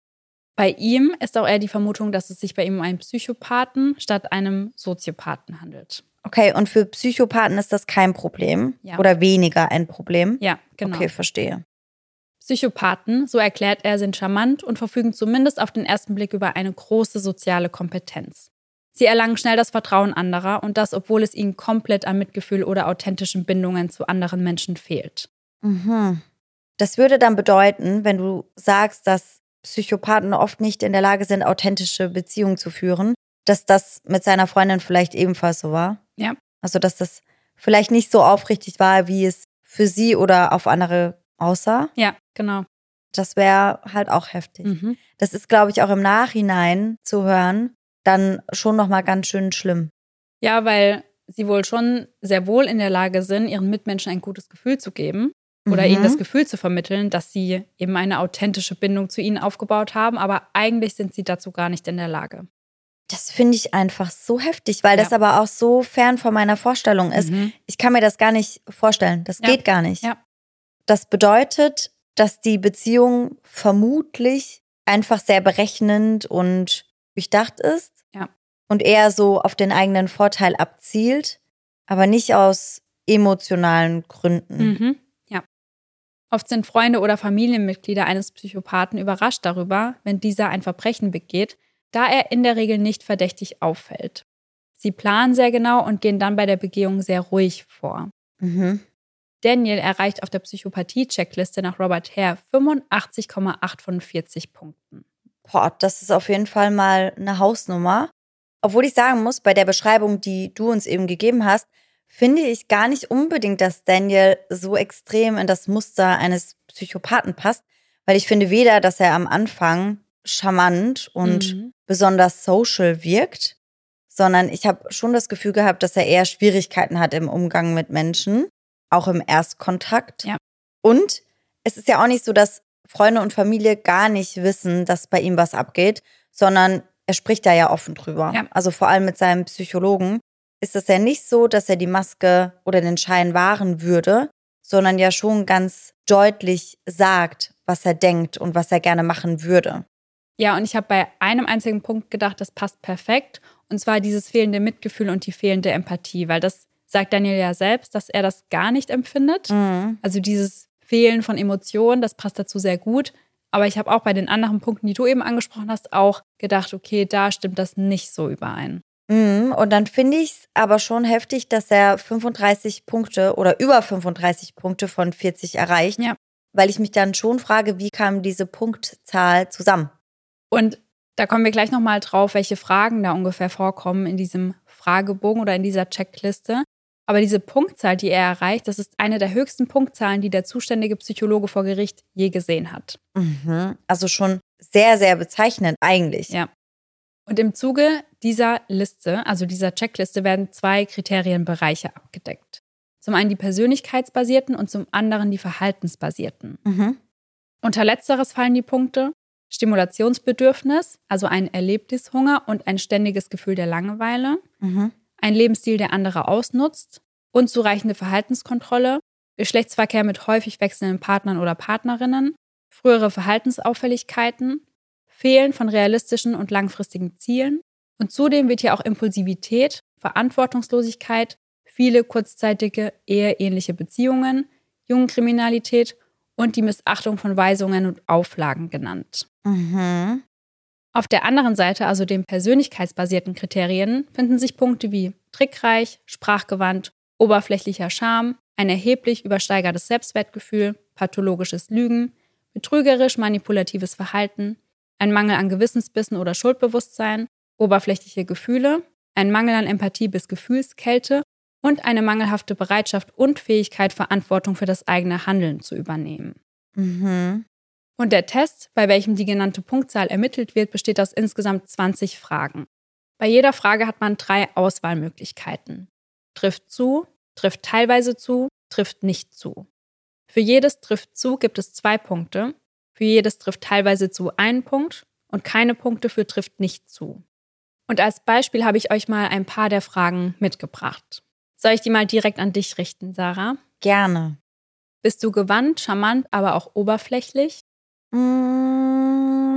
Bei ihm ist auch eher die Vermutung, dass es sich bei ihm um einen Psychopathen statt einem Soziopathen handelt. Okay, und für Psychopathen ist das kein Problem? Ja. Oder weniger ein Problem? Ja, genau. Okay, verstehe. Psychopathen, so erklärt er, sind charmant und verfügen zumindest auf den ersten Blick über eine große soziale Kompetenz. Sie erlangen schnell das Vertrauen anderer und das, obwohl es ihnen komplett an Mitgefühl oder authentischen Bindungen zu anderen Menschen fehlt. Mhm. Das würde dann bedeuten, wenn du sagst, dass Psychopathen oft nicht in der Lage sind, authentische Beziehungen zu führen, dass das mit seiner Freundin vielleicht ebenfalls so war? Ja. Also, dass das vielleicht nicht so aufrichtig war, wie es für sie oder auf andere aussah? Ja, genau. Das wäre halt auch heftig. Mhm. Das ist, glaube ich, auch im Nachhinein zu hören, dann schon nochmal ganz schön schlimm. Ja, weil sie wohl schon sehr wohl in der Lage sind, ihren Mitmenschen ein gutes Gefühl zu geben oder Mhm. ihnen das Gefühl zu vermitteln, dass sie eben eine authentische Bindung zu ihnen aufgebaut haben, aber eigentlich sind sie dazu gar nicht in der Lage. Das finde ich einfach so heftig, weil Ja. das aber auch so fern von meiner Vorstellung ist. Mhm. Ich kann mir das gar nicht vorstellen. Das Ja. geht gar nicht. Ja. Das bedeutet, dass die Beziehung vermutlich einfach sehr berechnend und durchdacht ist. Ja. Und eher so auf den eigenen Vorteil abzielt, aber nicht aus emotionalen Gründen. Mhm. Ja. Oft sind Freunde oder Familienmitglieder eines Psychopathen überrascht darüber, wenn dieser ein Verbrechen begeht, da er in der Regel nicht verdächtig auffällt. Sie planen sehr genau und gehen dann bei der Begehung sehr ruhig vor. Mhm. Daniel erreicht auf der Psychopathie-Checkliste nach Robert Hare fünfundachtzig Komma acht von vierzig Punkten. Boah, das ist auf jeden Fall mal eine Hausnummer. Obwohl ich sagen muss, bei der Beschreibung, die du uns eben gegeben hast, finde ich gar nicht unbedingt, dass Daniel so extrem in das Muster eines Psychopathen passt, weil ich finde weder, dass er am Anfang charmant und Mhm. besonders social wirkt, sondern ich habe schon das Gefühl gehabt, dass er eher Schwierigkeiten hat im Umgang mit Menschen, auch im Erstkontakt. Ja. Und es ist ja auch nicht so, dass Freunde und Familie gar nicht wissen, dass bei ihm was abgeht, sondern er spricht da ja offen drüber. Ja. Also vor allem mit seinem Psychologen ist es ja nicht so, dass er die Maske oder den Schein wahren würde, sondern ja schon ganz deutlich sagt, was er denkt und was er gerne machen würde. Ja, und ich habe bei einem einzigen Punkt gedacht, das passt perfekt. Und zwar dieses fehlende Mitgefühl und die fehlende Empathie, weil das sagt Daniel ja selbst, dass er das gar nicht empfindet. Mhm. Also dieses Fehlen von Emotionen, das passt dazu sehr gut. Aber ich habe auch bei den anderen Punkten, die du eben angesprochen hast, auch gedacht, okay, da stimmt das nicht so überein. Mhm. Und dann finde ich es aber schon heftig, dass er fünfunddreißig Punkte oder über fünfunddreißig Punkte von vierzig erreicht. Ja. Weil ich mich dann schon frage, wie kam diese Punktzahl zusammen? Und da kommen wir gleich nochmal drauf, welche Fragen da ungefähr vorkommen in diesem Fragebogen oder in dieser Checkliste. Aber diese Punktzahl, die er erreicht, das ist eine der höchsten Punktzahlen, die der zuständige Psychologe vor Gericht je gesehen hat. Mhm. Also schon sehr, sehr bezeichnend eigentlich. Ja. Und im Zuge dieser Liste, also dieser Checkliste, werden zwei Kriterienbereiche abgedeckt. Zum einen die persönlichkeitsbasierten und zum anderen die verhaltensbasierten. Mhm. Unter letzteres fallen die Punkte Stimulationsbedürfnis, also ein Erlebnishunger und ein ständiges Gefühl der Langeweile, Mhm. ein Lebensstil, der andere ausnutzt, unzureichende Verhaltenskontrolle, Geschlechtsverkehr mit häufig wechselnden Partnern oder Partnerinnen, frühere Verhaltensauffälligkeiten, Fehlen von realistischen und langfristigen Zielen und zudem wird hier auch Impulsivität, Verantwortungslosigkeit, viele kurzzeitige eheähnliche Beziehungen, Jungenkriminalität und die Missachtung von Weisungen und Auflagen genannt. Mhm. Auf der anderen Seite, also den persönlichkeitsbasierten Kriterien, finden sich Punkte wie trickreich, sprachgewandt, oberflächlicher Charme, ein erheblich übersteigertes Selbstwertgefühl, pathologisches Lügen, betrügerisch manipulatives Verhalten, ein Mangel an Gewissensbissen oder Schuldbewusstsein, oberflächliche Gefühle, ein Mangel an Empathie bis Gefühlskälte und eine mangelhafte Bereitschaft und Fähigkeit, Verantwortung für das eigene Handeln zu übernehmen. Mhm. Und der Test, bei welchem die genannte Punktzahl ermittelt wird, besteht aus insgesamt zwanzig Fragen. Bei jeder Frage hat man drei Auswahlmöglichkeiten. Trifft zu, trifft teilweise zu, trifft nicht zu. Für jedes trifft zu gibt es zwei Punkte, für jedes trifft teilweise zu einen Punkt und keine Punkte für trifft nicht zu. Und als Beispiel habe ich euch mal ein paar der Fragen mitgebracht. Soll ich die mal direkt an dich richten, Sarah? Gerne. Bist du gewandt, charmant, aber auch oberflächlich? Mm,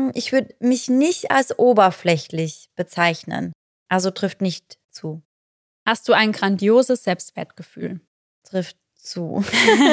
Ich würde mich nicht als oberflächlich bezeichnen. Also trifft nicht zu. Hast du ein grandioses Selbstwertgefühl? Trifft zu.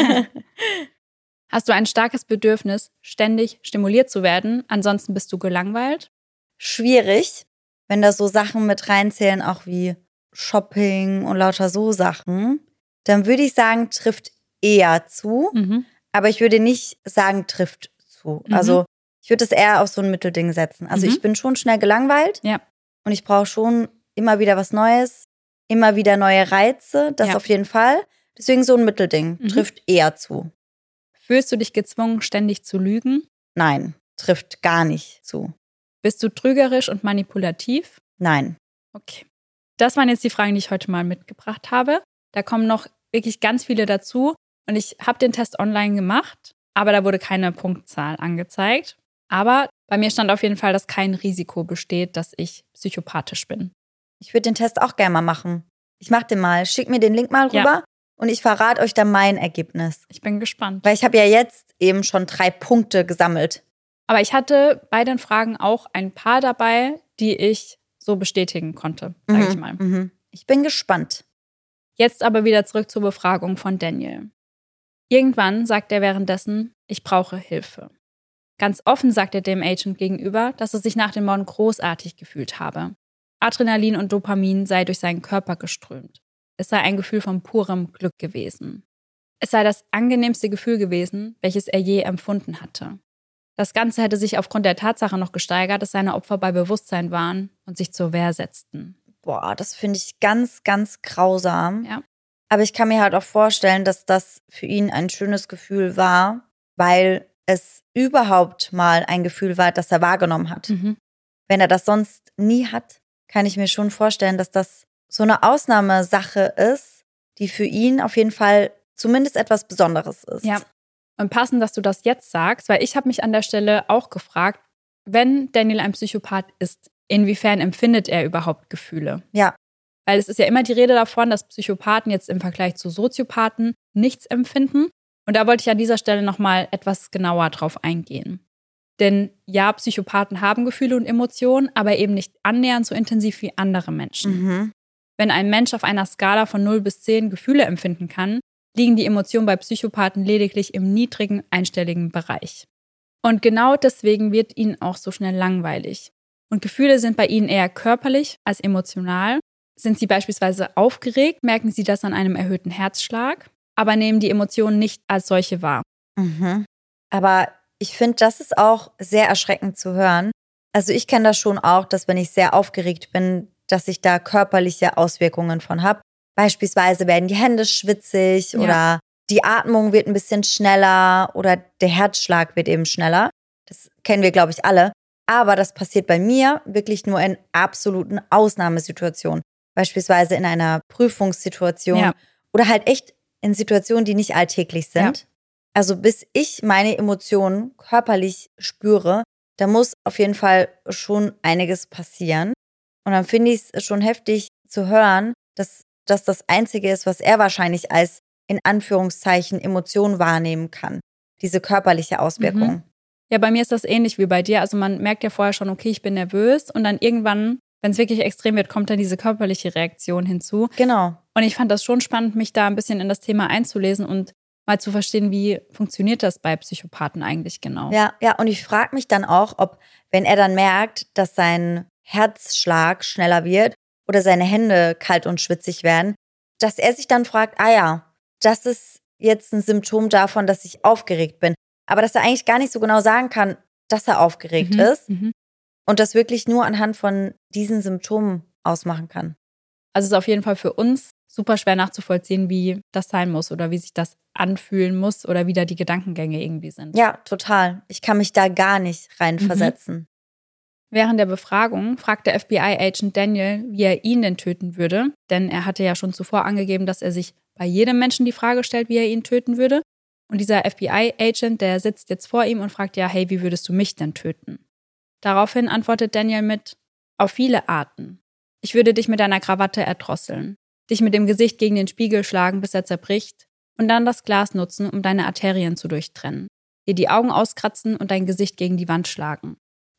Hast du ein starkes Bedürfnis, ständig stimuliert zu werden? Ansonsten bist du gelangweilt? Schwierig, wenn da so Sachen mit reinzählen, auch wie Shopping und lauter so Sachen. Dann würde ich sagen, trifft eher zu. Mhm. Aber ich würde nicht sagen, trifft zu. Mhm. Also ich würde es eher auf so ein Mittelding setzen. Also Mhm. ich bin schon schnell gelangweilt. Ja. Und ich brauche schon immer wieder was Neues, immer wieder neue Reize, das Ja. auf jeden Fall. Deswegen so ein Mittelding, Mhm. trifft eher zu. Fühlst du dich gezwungen, ständig zu lügen? Nein, trifft gar nicht zu. Bist du trügerisch und manipulativ? Nein. Okay. Das waren jetzt die Fragen, die ich heute mal mitgebracht habe. Da kommen noch wirklich ganz viele dazu. Und ich habe den Test online gemacht, aber da wurde keine Punktzahl angezeigt. Aber bei mir stand auf jeden Fall, dass kein Risiko besteht, dass ich psychopathisch bin. Ich würde den Test auch gerne mal machen. Ich mache den mal. Schick mir den Link mal Ja. rüber und ich verrate euch dann mein Ergebnis. Ich bin gespannt. Weil ich habe ja jetzt eben schon drei Punkte gesammelt. Aber ich hatte bei den Fragen auch ein paar dabei, die ich so bestätigen konnte, sage ich mal. Mhm. Ich bin gespannt. Jetzt aber wieder zurück zur Befragung von Daniel. Irgendwann sagt er währenddessen, ich brauche Hilfe. Ganz offen sagt er dem Agent gegenüber, dass er sich nach dem Morden großartig gefühlt habe. Adrenalin und Dopamin sei durch seinen Körper geströmt. Es sei ein Gefühl von purem Glück gewesen. Es sei das angenehmste Gefühl gewesen, welches er je empfunden hatte. Das Ganze hätte sich aufgrund der Tatsache noch gesteigert, dass seine Opfer bei Bewusstsein waren und sich zur Wehr setzten. Boah, das finde ich ganz, ganz grausam. Ja. Aber ich kann mir halt auch vorstellen, dass das für ihn ein schönes Gefühl war, weil es überhaupt mal ein Gefühl war, das er wahrgenommen hat. Mhm. Wenn er das sonst nie hat, kann ich mir schon vorstellen, dass das so eine Ausnahmesache ist, die für ihn auf jeden Fall zumindest etwas Besonderes ist. Ja. Und passend, dass du das jetzt sagst, weil ich habe mich an der Stelle auch gefragt, wenn Daniel ein Psychopath ist, inwiefern empfindet er überhaupt Gefühle? Ja. Weil es ist ja immer die Rede davon, dass Psychopathen jetzt im Vergleich zu Soziopathen nichts empfinden. Und da wollte ich an dieser Stelle nochmal etwas genauer drauf eingehen. Denn ja, Psychopathen haben Gefühle und Emotionen, aber eben nicht annähernd so intensiv wie andere Menschen. Mhm. Wenn ein Mensch auf einer Skala von null bis zehn Gefühle empfinden kann, liegen die Emotionen bei Psychopathen lediglich im niedrigen, einstelligen Bereich. Und genau deswegen wird ihnen auch so schnell langweilig. Und Gefühle sind bei ihnen eher körperlich als emotional. Sind sie beispielsweise aufgeregt, merken sie das an einem erhöhten Herzschlag, aber nehmen die Emotionen nicht als solche wahr. Mhm. Aber ich finde, das ist auch sehr erschreckend zu hören. Also ich kenne das schon auch, dass wenn ich sehr aufgeregt bin, dass ich da körperliche Auswirkungen von habe. Beispielsweise werden die Hände schwitzig Ja. oder die Atmung wird ein bisschen schneller oder der Herzschlag wird eben schneller. Das kennen wir, glaube ich, alle. Aber das passiert bei mir wirklich nur in absoluten Ausnahmesituationen. Beispielsweise in einer Prüfungssituation Ja. oder halt echt in Situationen, die nicht alltäglich sind. Ja. Also bis ich meine Emotionen körperlich spüre, da muss auf jeden Fall schon einiges passieren. Und dann finde ich es schon heftig zu hören, dass das das Einzige ist, was er wahrscheinlich als in Anführungszeichen Emotion wahrnehmen kann. Diese körperliche Auswirkung. Mhm. Ja, bei mir ist das ähnlich wie bei dir. Also man merkt ja vorher schon, okay, ich bin nervös. Und dann irgendwann, wenn es wirklich extrem wird, kommt dann diese körperliche Reaktion hinzu. Genau. Und ich fand das schon spannend, mich da ein bisschen in das Thema einzulesen und mal zu verstehen, wie funktioniert das bei Psychopathen eigentlich genau. Ja, ja, und ich frage mich dann auch, ob, wenn er dann merkt, dass sein Herzschlag schneller wird oder seine Hände kalt und schwitzig werden, dass er sich dann fragt, ah ja, das ist jetzt ein Symptom davon, dass ich aufgeregt bin. Aber dass er eigentlich gar nicht so genau sagen kann, dass er aufgeregt Mhm, ist mhm. und das wirklich nur anhand von diesen Symptomen ausmachen kann. Also es ist auf jeden Fall für uns super schwer nachzuvollziehen, wie das sein muss oder wie sich das anfühlen muss oder wie da die Gedankengänge irgendwie sind. Ja, total. Ich kann mich da gar nicht reinversetzen. Während der Befragung fragt der F B I-Agent Daniel, wie er ihn denn töten würde, denn er hatte ja schon zuvor angegeben, dass er sich bei jedem Menschen die Frage stellt, wie er ihn töten würde. Und dieser F B I-Agent, der sitzt jetzt vor ihm und fragt ja, hey, wie würdest du mich denn töten? Daraufhin antwortet Daniel mit, auf viele Arten. Ich würde dich mit einer Krawatte erdrosseln, dich mit dem Gesicht gegen den Spiegel schlagen, bis er zerbricht und dann das Glas nutzen, um deine Arterien zu durchtrennen, dir die Augen auskratzen und dein Gesicht gegen die Wand schlagen.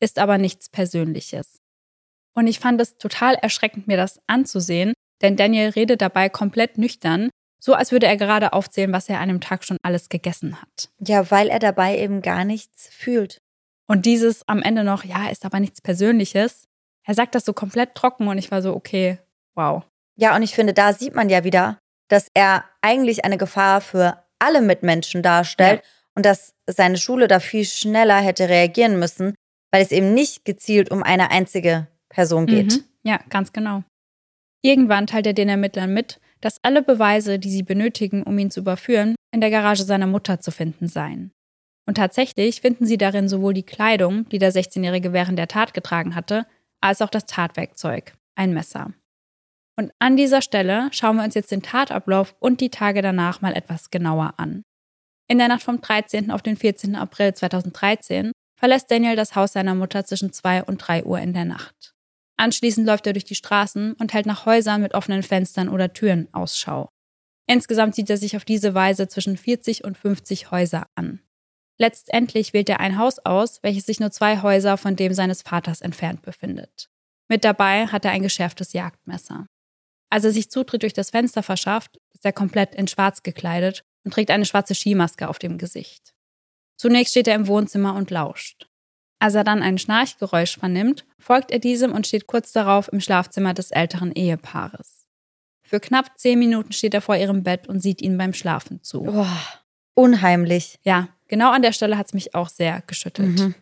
ist aber nichts Persönliches. Und ich fand es total erschreckend, mir das anzusehen, denn Daniel redet dabei komplett nüchtern, so als würde er gerade aufzählen, was er an dem Tag schon alles gegessen hat. Ja, weil er dabei eben gar nichts fühlt. Und dieses am Ende noch, ja, ist aber nichts Persönliches. Er sagt das so komplett trocken und ich war so, okay, wow. Ja, und ich finde, da sieht man ja wieder, dass er eigentlich eine Gefahr für alle Mitmenschen darstellt ja. und dass seine Schule da viel schneller hätte reagieren müssen, weil es eben nicht gezielt um eine einzige Person geht. Mhm. Ja, ganz genau. Irgendwann teilt er den Ermittlern mit, dass alle Beweise, die sie benötigen, um ihn zu überführen, in der Garage seiner Mutter zu finden seien. Und tatsächlich finden sie darin sowohl die Kleidung, die der sechzehnjährige während der Tat getragen hatte, als auch das Tatwerkzeug, ein Messer. Und an dieser Stelle schauen wir uns jetzt den Tatablauf und die Tage danach mal etwas genauer an. In der Nacht vom dreizehnten auf den vierzehnten April zweitausenddreizehn verlässt Daniel das Haus seiner Mutter zwischen zwei und drei Uhr in der Nacht. Anschließend läuft er durch die Straßen und hält nach Häusern mit offenen Fenstern oder Türen Ausschau. Insgesamt zieht er sich auf diese Weise zwischen vierzig und fünfzig Häuser an. Letztendlich wählt er ein Haus aus, welches sich nur zwei Häuser von dem seines Vaters entfernt befindet. Mit dabei hat er ein geschärftes Jagdmesser. Als er sich Zutritt durch das Fenster verschafft, ist er komplett in schwarz gekleidet und trägt eine schwarze Skimaske auf dem Gesicht. Zunächst steht er im Wohnzimmer und lauscht. Als er dann ein Schnarchgeräusch vernimmt, folgt er diesem und steht kurz darauf im Schlafzimmer des älteren Ehepaares. Für knapp zehn Minuten steht er vor ihrem Bett und sieht ihnen beim Schlafen zu. Boah, unheimlich. Ja, genau an der Stelle hat es mich auch sehr geschüttelt. Mhm.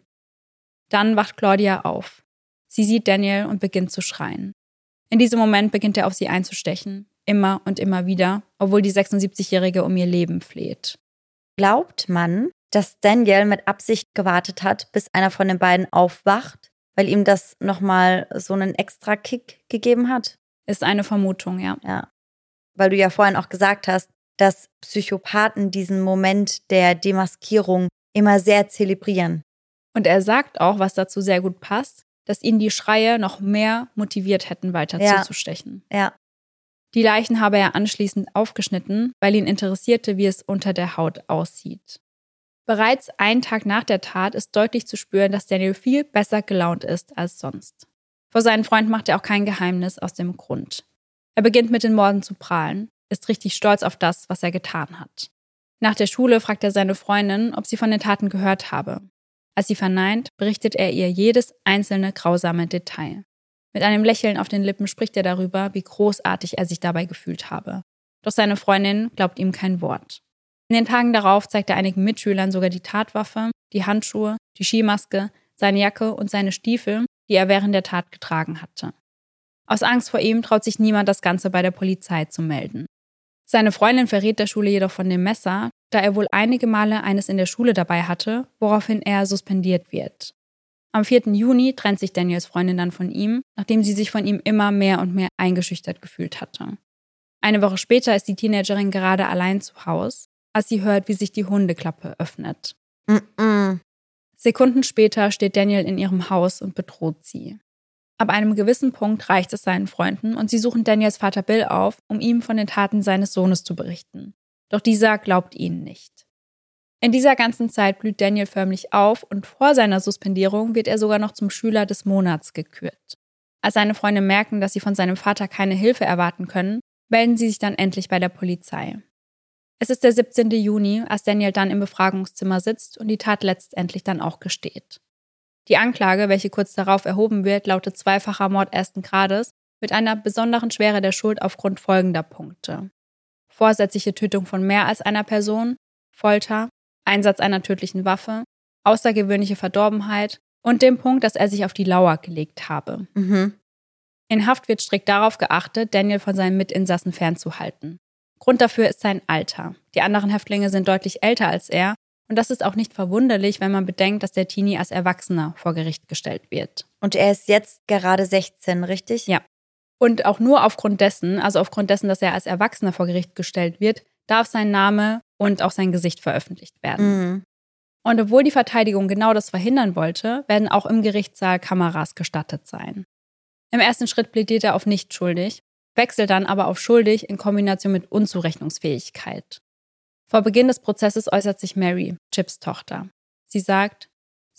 Dann wacht Claudia auf. Sie sieht Daniel und beginnt zu schreien. In diesem Moment beginnt er auf sie einzustechen, immer und immer wieder, obwohl die sechsundsiebzigjährige um ihr Leben fleht. Glaubt man, dass Daniel mit Absicht gewartet hat, bis einer von den beiden aufwacht, weil ihm das nochmal so einen extra Kick gegeben hat? Ist eine Vermutung, ja. Ja, weil du ja vorhin auch gesagt hast, dass Psychopathen diesen Moment der Demaskierung immer sehr zelebrieren. Und er sagt auch, was dazu sehr gut passt, dass ihn die Schreie noch mehr motiviert hätten, weiter ja. zuzustechen. Ja. Die Leichen habe er anschließend aufgeschnitten, weil ihn interessierte, wie es unter der Haut aussieht. Bereits einen Tag nach der Tat ist deutlich zu spüren, dass Daniel viel besser gelaunt ist als sonst. Vor seinen Freunden macht er auch kein Geheimnis aus dem Grund. Er beginnt mit den Morden zu prahlen, ist richtig stolz auf das, was er getan hat. Nach der Schule fragt er seine Freundin, ob sie von den Taten gehört habe. Als sie verneint, berichtet er ihr jedes einzelne grausame Detail. Mit einem Lächeln auf den Lippen spricht er darüber, wie großartig er sich dabei gefühlt habe. Doch seine Freundin glaubt ihm kein Wort. In den Tagen darauf zeigt er einigen Mitschülern sogar die Tatwaffe, die Handschuhe, die Skimaske, seine Jacke und seine Stiefel, die er während der Tat getragen hatte. Aus Angst vor ihm traut sich niemand, das Ganze bei der Polizei zu melden. Seine Freundin verrät der Schule jedoch von dem Messer, da er wohl einige Male eines in der Schule dabei hatte, woraufhin er suspendiert wird. Am vierten Juni trennt sich Daniels Freundin dann von ihm, nachdem sie sich von ihm immer mehr und mehr eingeschüchtert gefühlt hatte. Eine Woche später ist die Teenagerin gerade allein zu Hause, als sie hört, wie sich die Hundeklappe öffnet. Mm-mm. Sekunden später steht Daniel in ihrem Haus und bedroht sie. Ab einem gewissen Punkt reicht es seinen Freunden und sie suchen Daniels Vater Bill auf, um ihm von den Taten seines Sohnes zu berichten. Doch dieser glaubt ihnen nicht. In dieser ganzen Zeit blüht Daniel förmlich auf und vor seiner Suspendierung wird er sogar noch zum Schüler des Monats gekürt. Als seine Freunde merken, dass sie von seinem Vater keine Hilfe erwarten können, melden sie sich dann endlich bei der Polizei. Es ist der siebzehnte Juni, als Daniel dann im Befragungszimmer sitzt und die Tat letztendlich dann auch gesteht. Die Anklage, welche kurz darauf erhoben wird, lautet zweifacher Mord ersten Grades mit einer besonderen Schwere der Schuld aufgrund folgender Punkte: vorsätzliche Tötung von mehr als einer Person, Folter, Einsatz einer tödlichen Waffe, außergewöhnliche Verdorbenheit und dem Punkt, dass er sich auf die Lauer gelegt habe. Mhm. In Haft wird strikt darauf geachtet, Daniel von seinen Mitinsassen fernzuhalten. Grund dafür ist sein Alter. Die anderen Häftlinge sind deutlich älter als er und das ist auch nicht verwunderlich, wenn man bedenkt, dass der Teenie als Erwachsener vor Gericht gestellt wird. Und er ist jetzt gerade sechzehn, richtig? Ja. Und auch nur aufgrund dessen, also aufgrund dessen, dass er als Erwachsener vor Gericht gestellt wird, darf sein Name und auch sein Gesicht veröffentlicht werden. Mhm. Und obwohl die Verteidigung genau das verhindern wollte, werden auch im Gerichtssaal Kameras gestattet sein. Im ersten Schritt plädiert er auf nicht schuldig, wechselt dann aber auf schuldig in Kombination mit Unzurechnungsfähigkeit. Vor Beginn des Prozesses äußert sich Mary, Chips Tochter. Sie sagt: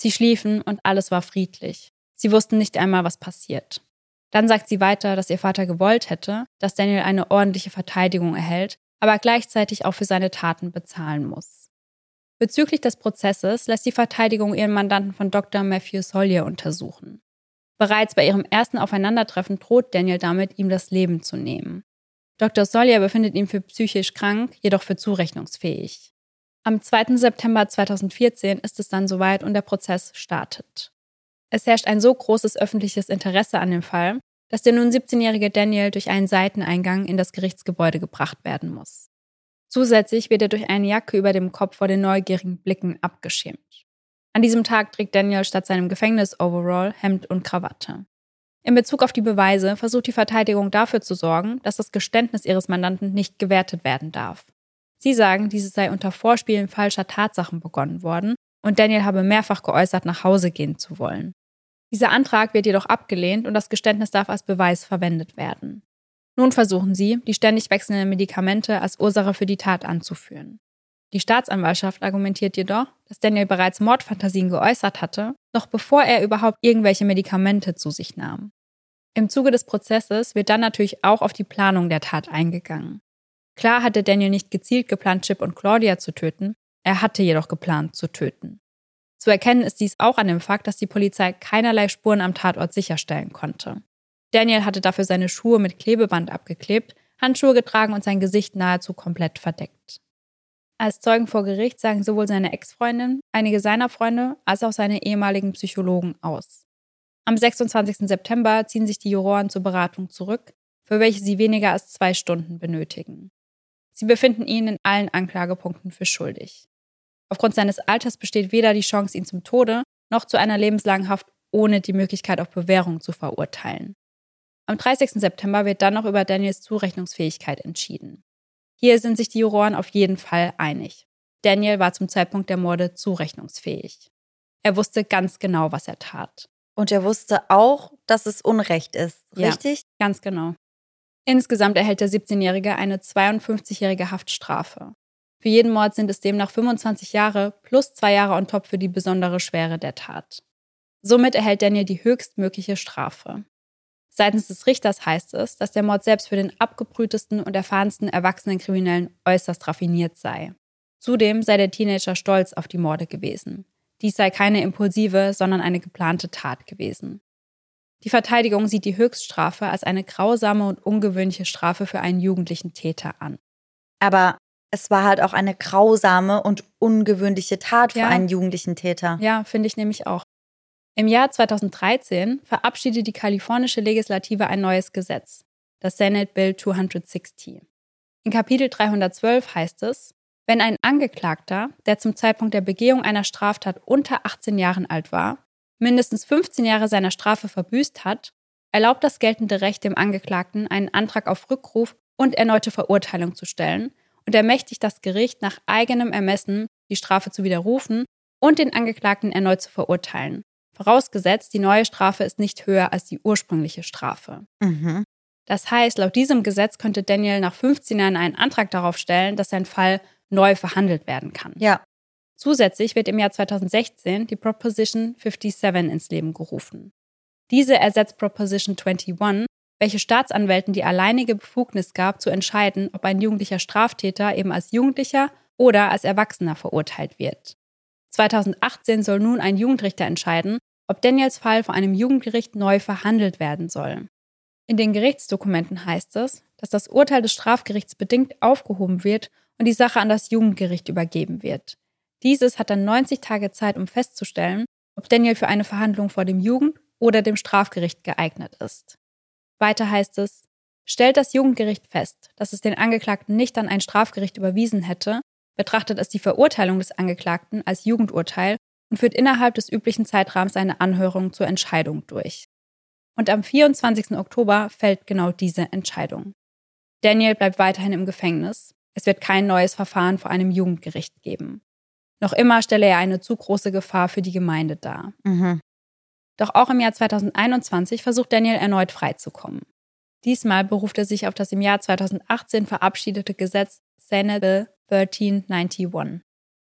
Sie schliefen und alles war friedlich. Sie wussten nicht einmal, was passiert. Dann sagt sie weiter, dass ihr Vater gewollt hätte, dass Daniel eine ordentliche Verteidigung erhält, aber gleichzeitig auch für seine Taten bezahlen muss. Bezüglich des Prozesses lässt die Verteidigung ihren Mandanten von Doktor Matthew Sollier untersuchen. Bereits bei ihrem ersten Aufeinandertreffen droht Daniel damit, ihm das Leben zu nehmen. Doktor Sollier befindet ihn für psychisch krank, jedoch für zurechnungsfähig. Am zweiten September zweitausendvierzehn ist es dann soweit und der Prozess startet. Es herrscht ein so großes öffentliches Interesse an dem Fall, dass der nun siebzehnjährige Daniel durch einen Seiteneingang in das Gerichtsgebäude gebracht werden muss. Zusätzlich wird er durch eine Jacke über dem Kopf vor den neugierigen Blicken abgeschirmt. An diesem Tag trägt Daniel statt seinem Gefängnis-Overall Hemd und Krawatte. In Bezug auf die Beweise versucht die Verteidigung dafür zu sorgen, dass das Geständnis ihres Mandanten nicht gewertet werden darf. Sie sagen, dieses sei unter Vorspielen falscher Tatsachen begonnen worden und Daniel habe mehrfach geäußert, nach Hause gehen zu wollen. Dieser Antrag wird jedoch abgelehnt und das Geständnis darf als Beweis verwendet werden. Nun versuchen sie, die ständig wechselnden Medikamente als Ursache für die Tat anzuführen. Die Staatsanwaltschaft argumentiert jedoch, dass Daniel bereits Mordfantasien geäußert hatte, noch bevor er überhaupt irgendwelche Medikamente zu sich nahm. Im Zuge des Prozesses wird dann natürlich auch auf die Planung der Tat eingegangen. Klar hatte Daniel nicht gezielt geplant, Chip und Claudia zu töten, er hatte jedoch geplant zu töten. Zu erkennen ist dies auch an dem Fakt, dass die Polizei keinerlei Spuren am Tatort sicherstellen konnte. Daniel hatte dafür seine Schuhe mit Klebeband abgeklebt, Handschuhe getragen und sein Gesicht nahezu komplett verdeckt. Als Zeugen vor Gericht sagen sowohl seine Ex-Freundin, einige seiner Freunde, als auch seine ehemaligen Psychologen aus. Am sechsundzwanzigsten September ziehen sich die Juroren zur Beratung zurück, für welche sie weniger als zwei Stunden benötigen. Sie befinden ihn in allen Anklagepunkten für schuldig. Aufgrund seines Alters besteht weder die Chance, ihn zum Tode noch zu einer lebenslangen Haft ohne die Möglichkeit auf Bewährung zu verurteilen. Am dreißigsten September wird dann noch über Daniels Zurechnungsfähigkeit entschieden. Hier sind sich die Juroren auf jeden Fall einig. Daniel war zum Zeitpunkt der Morde zurechnungsfähig. Er wusste ganz genau, was er tat. Und er wusste auch, dass es Unrecht ist, richtig? Ja, ganz genau. Insgesamt erhält der siebzehnjährige eine zweiundfünfzigjährige Haftstrafe. Für jeden Mord sind es demnach fünfundzwanzig Jahre plus zwei Jahre on top für die besondere Schwere der Tat. Somit erhält Daniel die höchstmögliche Strafe. Seitens des Richters heißt es, dass der Mord selbst für den abgebrühtesten und erfahrensten erwachsenen Kriminellen äußerst raffiniert sei. Zudem sei der Teenager stolz auf die Morde gewesen. Dies sei keine impulsive, sondern eine geplante Tat gewesen. Die Verteidigung sieht die Höchststrafe als eine grausame und ungewöhnliche Strafe für einen jugendlichen Täter an. Aber es war halt auch eine grausame und ungewöhnliche Tat für Ja. einen jugendlichen Täter. Ja, finde ich nämlich auch. Im Jahr zweitausenddreizehn verabschiedet die kalifornische Legislative ein neues Gesetz, das Senate Bill zweihundertsechzig. In Kapitel dreihundertzwölf heißt es, wenn ein Angeklagter, der zum Zeitpunkt der Begehung einer Straftat unter achtzehn Jahren alt war, mindestens fünfzehn Jahre seiner Strafe verbüßt hat, erlaubt das geltende Recht dem Angeklagten, einen Antrag auf Rückruf und erneute Verurteilung zu stellen und ermächtigt das Gericht nach eigenem Ermessen, die Strafe zu widerrufen und den Angeklagten erneut zu verurteilen. Vorausgesetzt, die neue Strafe ist nicht höher als die ursprüngliche Strafe. Mhm. Das heißt, laut diesem Gesetz könnte Daniel nach fünfzehn Jahren einen Antrag darauf stellen, dass sein Fall neu verhandelt werden kann. Ja. Zusätzlich wird im Jahr zweitausendsechzehn die Proposition siebenundfünfzig ins Leben gerufen. Diese ersetzt Proposition einundzwanzig, welche Staatsanwälten die alleinige Befugnis gab, zu entscheiden, ob ein jugendlicher Straftäter eben als Jugendlicher oder als Erwachsener verurteilt wird. zweitausendachtzehn soll nun ein Jugendrichter entscheiden, ob Daniels Fall vor einem Jugendgericht neu verhandelt werden soll. In den Gerichtsdokumenten heißt es, dass das Urteil des Strafgerichts bedingt aufgehoben wird und die Sache an das Jugendgericht übergeben wird. Dieses hat dann neunzig Tage Zeit, um festzustellen, ob Daniel für eine Verhandlung vor dem Jugend- oder dem Strafgericht geeignet ist. Weiter heißt es, stellt das Jugendgericht fest, dass es den Angeklagten nicht an ein Strafgericht überwiesen hätte, betrachtet es die Verurteilung des Angeklagten als Jugendurteil und führt innerhalb des üblichen Zeitrahmens eine Anhörung zur Entscheidung durch. Und am vierundzwanzigsten Oktober fällt genau diese Entscheidung. Daniel bleibt weiterhin im Gefängnis. Es wird kein neues Verfahren vor einem Jugendgericht geben. Noch immer stelle er eine zu große Gefahr für die Gemeinde dar. Mhm. Doch auch im Jahr zweitausendeinundzwanzig versucht Daniel erneut freizukommen. Diesmal beruft er sich auf das im Jahr zweitausendachtzehn verabschiedete Gesetz Senate Bill dreitausendneunundneunzig.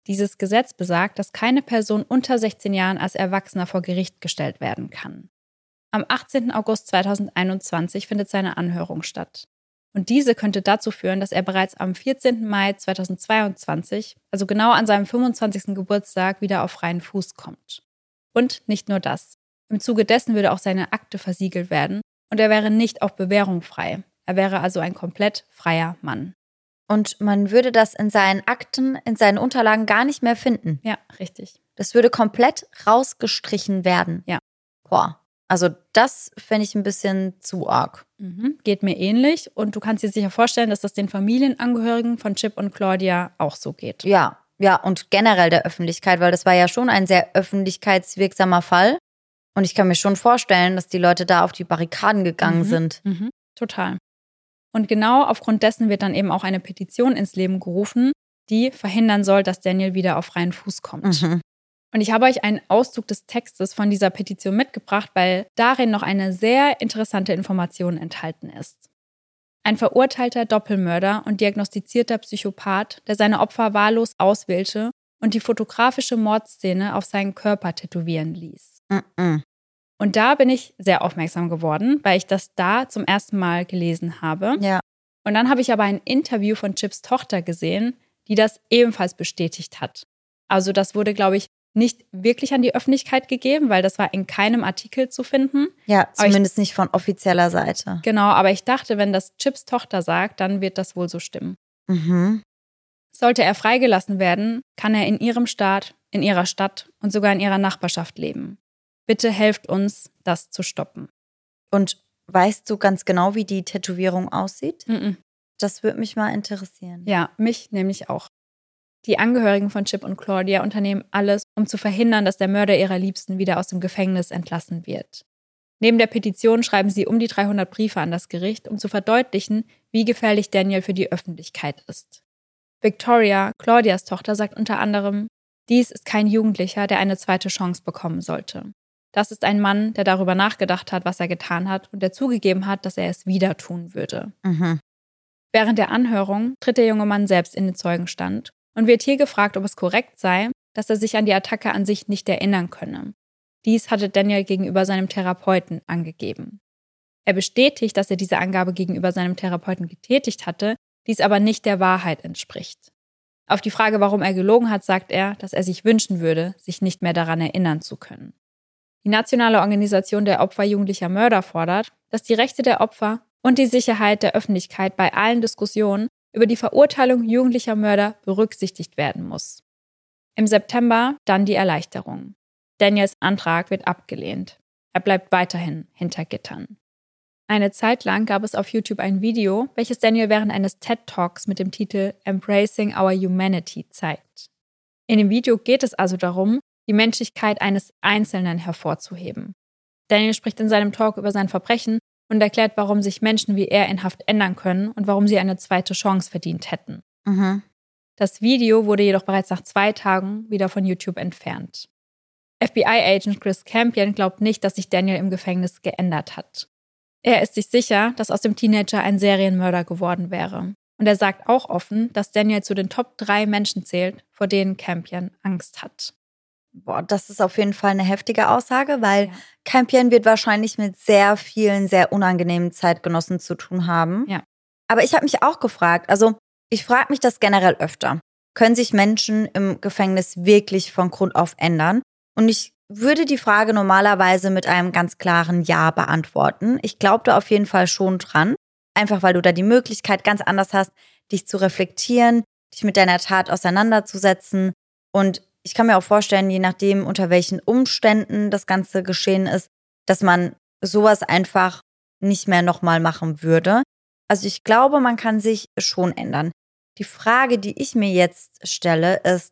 Dieses Gesetz besagt, dass keine Person unter sechzehn Jahren als Erwachsener vor Gericht gestellt werden kann. Am achtzehnten August zweitausendeinundzwanzig findet seine Anhörung statt. Und diese könnte dazu führen, dass er bereits am vierzehnten Mai zweitausendzweiundzwanzig, also genau an seinem fünfundzwanzigsten Geburtstag, wieder auf freien Fuß kommt. Und nicht nur das. Im Zuge dessen würde auch seine Akte versiegelt werden und er wäre nicht auf Bewährung frei. Er wäre also ein komplett freier Mann. Und man würde das in seinen Akten, in seinen Unterlagen gar nicht mehr finden. Ja, richtig. Das würde komplett rausgestrichen werden. Ja. Boah, also das fände ich ein bisschen zu arg. Mhm. Geht mir ähnlich und du kannst dir sicher vorstellen, dass das den Familienangehörigen von Chip und Claudia auch so geht. Ja, ja, und generell der Öffentlichkeit, weil das war ja schon ein sehr öffentlichkeitswirksamer Fall. Und ich kann mir schon vorstellen, dass die Leute da auf die Barrikaden gegangen Mhm. sind. Mhm. Total. Und genau aufgrund dessen wird dann eben auch eine Petition ins Leben gerufen, die verhindern soll, dass Daniel wieder auf freien Fuß kommt. Mhm. Und ich habe euch einen Auszug des Textes von dieser Petition mitgebracht, weil darin noch eine sehr interessante Information enthalten ist. Ein verurteilter Doppelmörder und diagnostizierter Psychopath, der seine Opfer wahllos auswählte und die fotografische Mordszene auf seinen Körper tätowieren ließ. Mhm. Und da bin ich sehr aufmerksam geworden, weil ich das da zum ersten Mal gelesen habe. Ja. Und dann habe ich aber ein Interview von Chips Tochter gesehen, die das ebenfalls bestätigt hat. Also das wurde, glaube ich, nicht wirklich an die Öffentlichkeit gegeben, weil das war in keinem Artikel zu finden. Ja, Aber zumindest nicht von offizieller Seite. Genau, aber ich dachte, wenn das Chips Tochter sagt, dann wird das wohl so stimmen. Mhm. Sollte er freigelassen werden, kann er in ihrem Staat, in ihrer Stadt und sogar in ihrer Nachbarschaft leben. Bitte helft uns, das zu stoppen. Und weißt du ganz genau, wie die Tätowierung aussieht? Mhm. Das würde mich mal interessieren. Ja, mich nämlich auch. Die Angehörigen von Chip und Claudia unternehmen alles, um zu verhindern, dass der Mörder ihrer Liebsten wieder aus dem Gefängnis entlassen wird. Neben der Petition schreiben sie um die dreihundert Briefe an das Gericht, um zu verdeutlichen, wie gefährlich Daniel für die Öffentlichkeit ist. Victoria, Claudias Tochter, sagt unter anderem, dies ist kein Jugendlicher, der eine zweite Chance bekommen sollte. Das ist ein Mann, der darüber nachgedacht hat, was er getan hat und der zugegeben hat, dass er es wieder tun würde. Mhm. Während der Anhörung tritt der junge Mann selbst in den Zeugenstand und wird hier gefragt, ob es korrekt sei, dass er sich an die Attacke an sich nicht erinnern könne. Dies hatte Daniel gegenüber seinem Therapeuten angegeben. Er bestätigt, dass er diese Angabe gegenüber seinem Therapeuten getätigt hatte, dies aber nicht der Wahrheit entspricht. Auf die Frage, warum er gelogen hat, sagt er, dass er sich wünschen würde, sich nicht mehr daran erinnern zu können. Die Nationale Organisation der Opfer jugendlicher Mörder fordert, dass die Rechte der Opfer und die Sicherheit der Öffentlichkeit bei allen Diskussionen über die Verurteilung jugendlicher Mörder berücksichtigt werden muss. Im September dann die Erleichterung. Daniels Antrag wird abgelehnt. Er bleibt weiterhin hinter Gittern. Eine Zeit lang gab es auf YouTube ein Video, welches Daniel während eines TED-Talks mit dem Titel Embracing Our Humanity zeigt. In dem Video geht es also darum, die Menschlichkeit eines Einzelnen hervorzuheben. Daniel spricht in seinem Talk über sein Verbrechen und erklärt, warum sich Menschen wie er in Haft ändern können und warum sie eine zweite Chance verdient hätten. Mhm. Das Video wurde jedoch bereits nach zwei Tagen wieder von YouTube entfernt. F B I-Agent Chris Campion glaubt nicht, dass sich Daniel im Gefängnis geändert hat. Er ist sich sicher, dass aus dem Teenager ein Serienmörder geworden wäre. Und er sagt auch offen, dass Daniel zu den Top drei Menschen zählt, vor denen Campion Angst hat. Boah, das ist auf jeden Fall eine heftige Aussage, weil Ja. Campion wird wahrscheinlich mit sehr vielen, sehr unangenehmen Zeitgenossen zu tun haben. Ja. Aber ich habe mich auch gefragt, also ich frage mich das generell öfter. Können sich Menschen im Gefängnis wirklich von Grund auf ändern? Und ich würde die Frage normalerweise mit einem ganz klaren Ja beantworten. Ich glaube da auf jeden Fall schon dran. Einfach weil du da die Möglichkeit ganz anders hast, dich zu reflektieren, dich mit deiner Tat auseinanderzusetzen. Und ich kann mir auch vorstellen, je nachdem, unter welchen Umständen das Ganze geschehen ist, dass man sowas einfach nicht mehr nochmal machen würde. Also ich glaube, man kann sich schon ändern. Die Frage, die ich mir jetzt stelle, ist,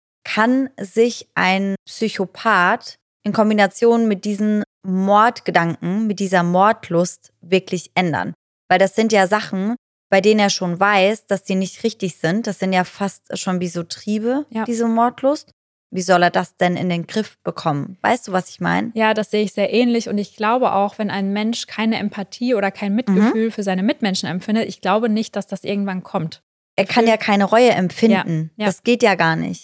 kann sich ein Psychopath in Kombination mit diesen Mordgedanken, mit dieser Mordlust wirklich ändern? Weil das sind ja Sachen, bei denen er schon weiß, dass die nicht richtig sind. Das sind ja fast schon wie so Triebe, Ja. diese Mordlust. Wie soll er das denn in den Griff bekommen? Weißt du, was ich meine? Ja, das sehe ich sehr ähnlich und ich glaube auch, wenn ein Mensch keine Empathie oder kein Mitgefühl für seine Mitmenschen empfindet, ich glaube nicht, dass das irgendwann kommt. Er kann ja keine Reue empfinden. Ja, ja. Das geht ja gar nicht.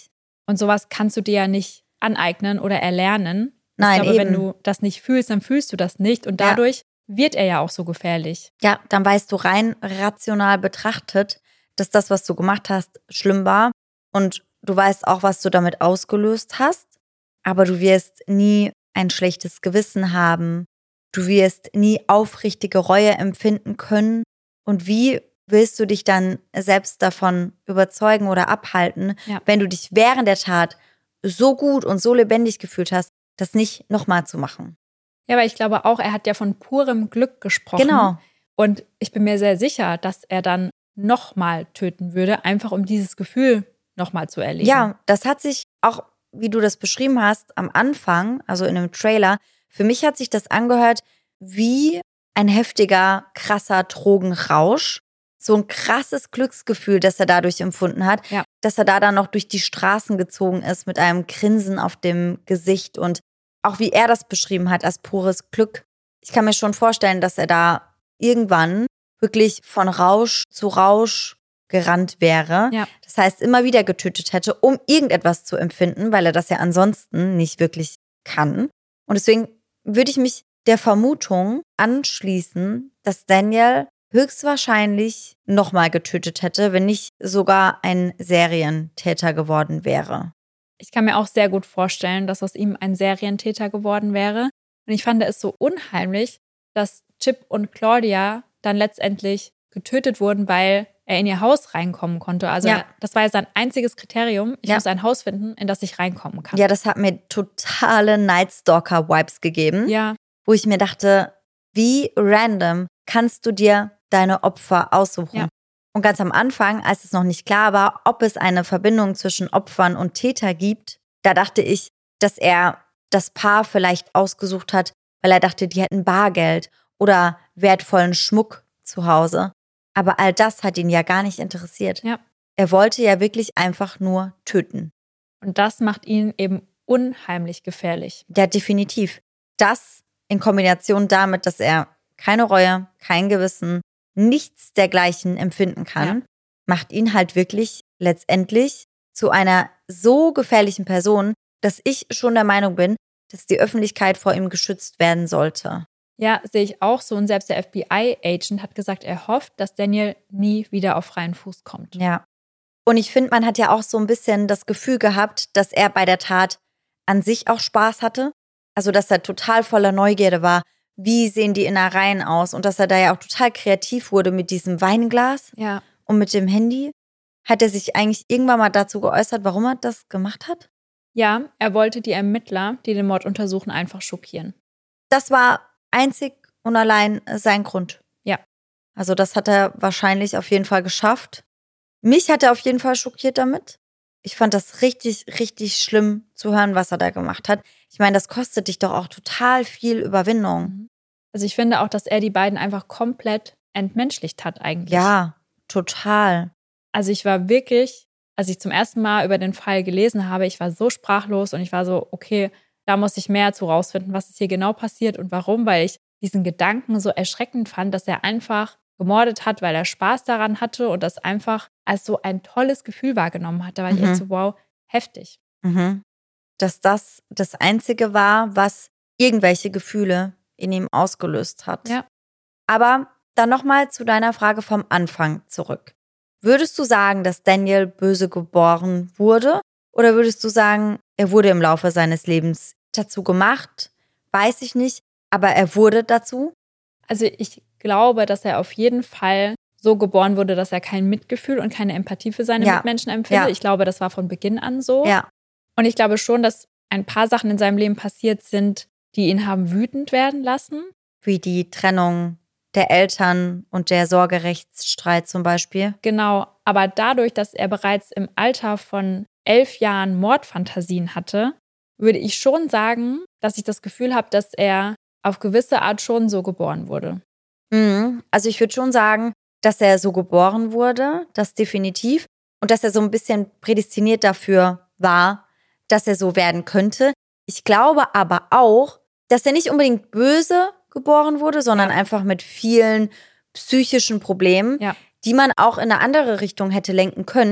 Und sowas kannst du dir ja nicht aneignen oder erlernen. Nein, ich glaube, eben. wenn du das nicht fühlst, dann fühlst du das nicht. Und dadurch ja. wird er ja auch so gefährlich. Ja, dann weißt du rein rational betrachtet, dass das, was du gemacht hast, schlimm war. Und du weißt auch, was du damit ausgelöst hast. Aber du wirst nie ein schlechtes Gewissen haben. Du wirst nie aufrichtige Reue empfinden können. Und wie willst du dich dann selbst davon überzeugen oder abhalten, ja. wenn du dich während der Tat so gut und so lebendig gefühlt hast, das nicht nochmal zu machen? Ja, aber ich glaube auch, er hat ja von purem Glück gesprochen. Genau. Und ich bin mir sehr sicher, dass er dann nochmal töten würde, einfach um dieses Gefühl nochmal zu erleben. Ja, das hat sich auch, wie du das beschrieben hast, am Anfang, also in einem Trailer, für mich hat sich das angehört wie ein heftiger, krasser Drogenrausch. So ein krasses Glücksgefühl, das er dadurch empfunden hat, ja. dass er da dann noch durch die Straßen gezogen ist mit einem Grinsen auf dem Gesicht und auch wie er das beschrieben hat als pures Glück. Ich kann mir schon vorstellen, dass er da irgendwann wirklich von Rausch zu Rausch gerannt wäre. Ja. Das heißt, immer wieder getötet hätte, um irgendetwas zu empfinden, weil er das ja ansonsten nicht wirklich kann. Und deswegen würde ich mich der Vermutung anschließen, dass Daniel höchstwahrscheinlich nochmal getötet hätte, wenn nicht sogar ein Serientäter geworden wäre. Ich kann mir auch sehr gut vorstellen, dass aus ihm ein Serientäter geworden wäre. Und ich fand es so unheimlich, dass Chip und Claudia dann letztendlich getötet wurden, weil er in ihr Haus reinkommen konnte. Also ja. das war ja sein einziges Kriterium. Ich ja. muss ein Haus finden, in das ich reinkommen kann. Ja, das hat mir totale Nightstalker-Vibes gegeben. Ja. Wo ich mir dachte, wie random kannst du dir deine Opfer aussuchen? Ja. Und ganz am Anfang, als es noch nicht klar war, ob es eine Verbindung zwischen Opfern und Täter gibt, da dachte ich, dass er das Paar vielleicht ausgesucht hat, weil er dachte, die hätten Bargeld oder wertvollen Schmuck zu Hause. Aber all das hat ihn ja gar nicht interessiert. Ja. Er wollte ja wirklich einfach nur töten. Und das macht ihn eben unheimlich gefährlich. Ja, definitiv. Das in Kombination damit, dass er keine Reue, kein Gewissen, nichts dergleichen empfinden kann, ja. macht ihn halt wirklich letztendlich zu einer so gefährlichen Person, dass ich schon der Meinung bin, dass die Öffentlichkeit vor ihm geschützt werden sollte. Ja, sehe ich auch so. Und selbst der F B I-Agent hat gesagt, er hofft, dass Daniel nie wieder auf freien Fuß kommt. Ja. Und ich finde, man hat ja auch so ein bisschen das Gefühl gehabt, dass er bei der Tat an sich auch Spaß hatte. Also, dass er total voller Neugierde war. Wie sehen die Innereien aus? Und dass er da ja auch total kreativ wurde mit diesem Weinglas ja. und mit dem Handy. Hat er sich eigentlich irgendwann mal dazu geäußert, warum er das gemacht hat? Ja, er wollte die Ermittler, die den Mord untersuchen, einfach schockieren. Das war einzig und allein sein Grund. Ja. Also das hat er wahrscheinlich auf jeden Fall geschafft. Mich hat er auf jeden Fall schockiert damit. Ich fand das richtig, richtig schlimm zu hören, was er da gemacht hat. Ich meine, das kostet dich doch auch total viel Überwindung. Also ich finde auch, dass er die beiden einfach komplett entmenschlicht hat eigentlich. Ja, total. Also ich war wirklich, als ich zum ersten Mal über den Fall gelesen habe, ich war so sprachlos und ich war so, okay, da muss ich mehr zu rausfinden, was ist hier genau passiert und warum, weil ich diesen Gedanken so erschreckend fand, dass er einfach gemordet hat, weil er Spaß daran hatte und das einfach als so ein tolles Gefühl wahrgenommen hat. Da war mhm. ich echt so, wow, heftig. Mhm. Dass das das Einzige war, was irgendwelche Gefühle in ihm ausgelöst hat. Ja. Aber dann nochmal zu deiner Frage vom Anfang zurück. Würdest du sagen, dass Daniel böse geboren wurde? Oder würdest du sagen, er wurde im Laufe seines Lebens dazu gemacht? Weiß ich nicht, aber er wurde dazu? Also ich glaube, dass er auf jeden Fall so geboren wurde, dass er kein Mitgefühl und keine Empathie für seine ja. Mitmenschen empfindet. Ja. Ich glaube, das war von Beginn an so. Ja. Und ich glaube schon, dass ein paar Sachen in seinem Leben passiert sind, die ihn haben wütend werden lassen. Wie die Trennung der Eltern und der Sorgerechtsstreit zum Beispiel. Genau, aber dadurch, dass er bereits im Alter von elf Jahren Mordfantasien hatte, würde ich schon sagen, dass ich das Gefühl habe, dass er auf gewisse Art schon so geboren wurde. Mhm. Also ich würde schon sagen, dass er so geboren wurde, das definitiv. Und dass er so ein bisschen prädestiniert dafür war, dass er so werden könnte. Ich glaube aber auch, dass er nicht unbedingt böse geboren wurde, sondern ja. einfach mit vielen psychischen Problemen, ja. die man auch in eine andere Richtung hätte lenken können.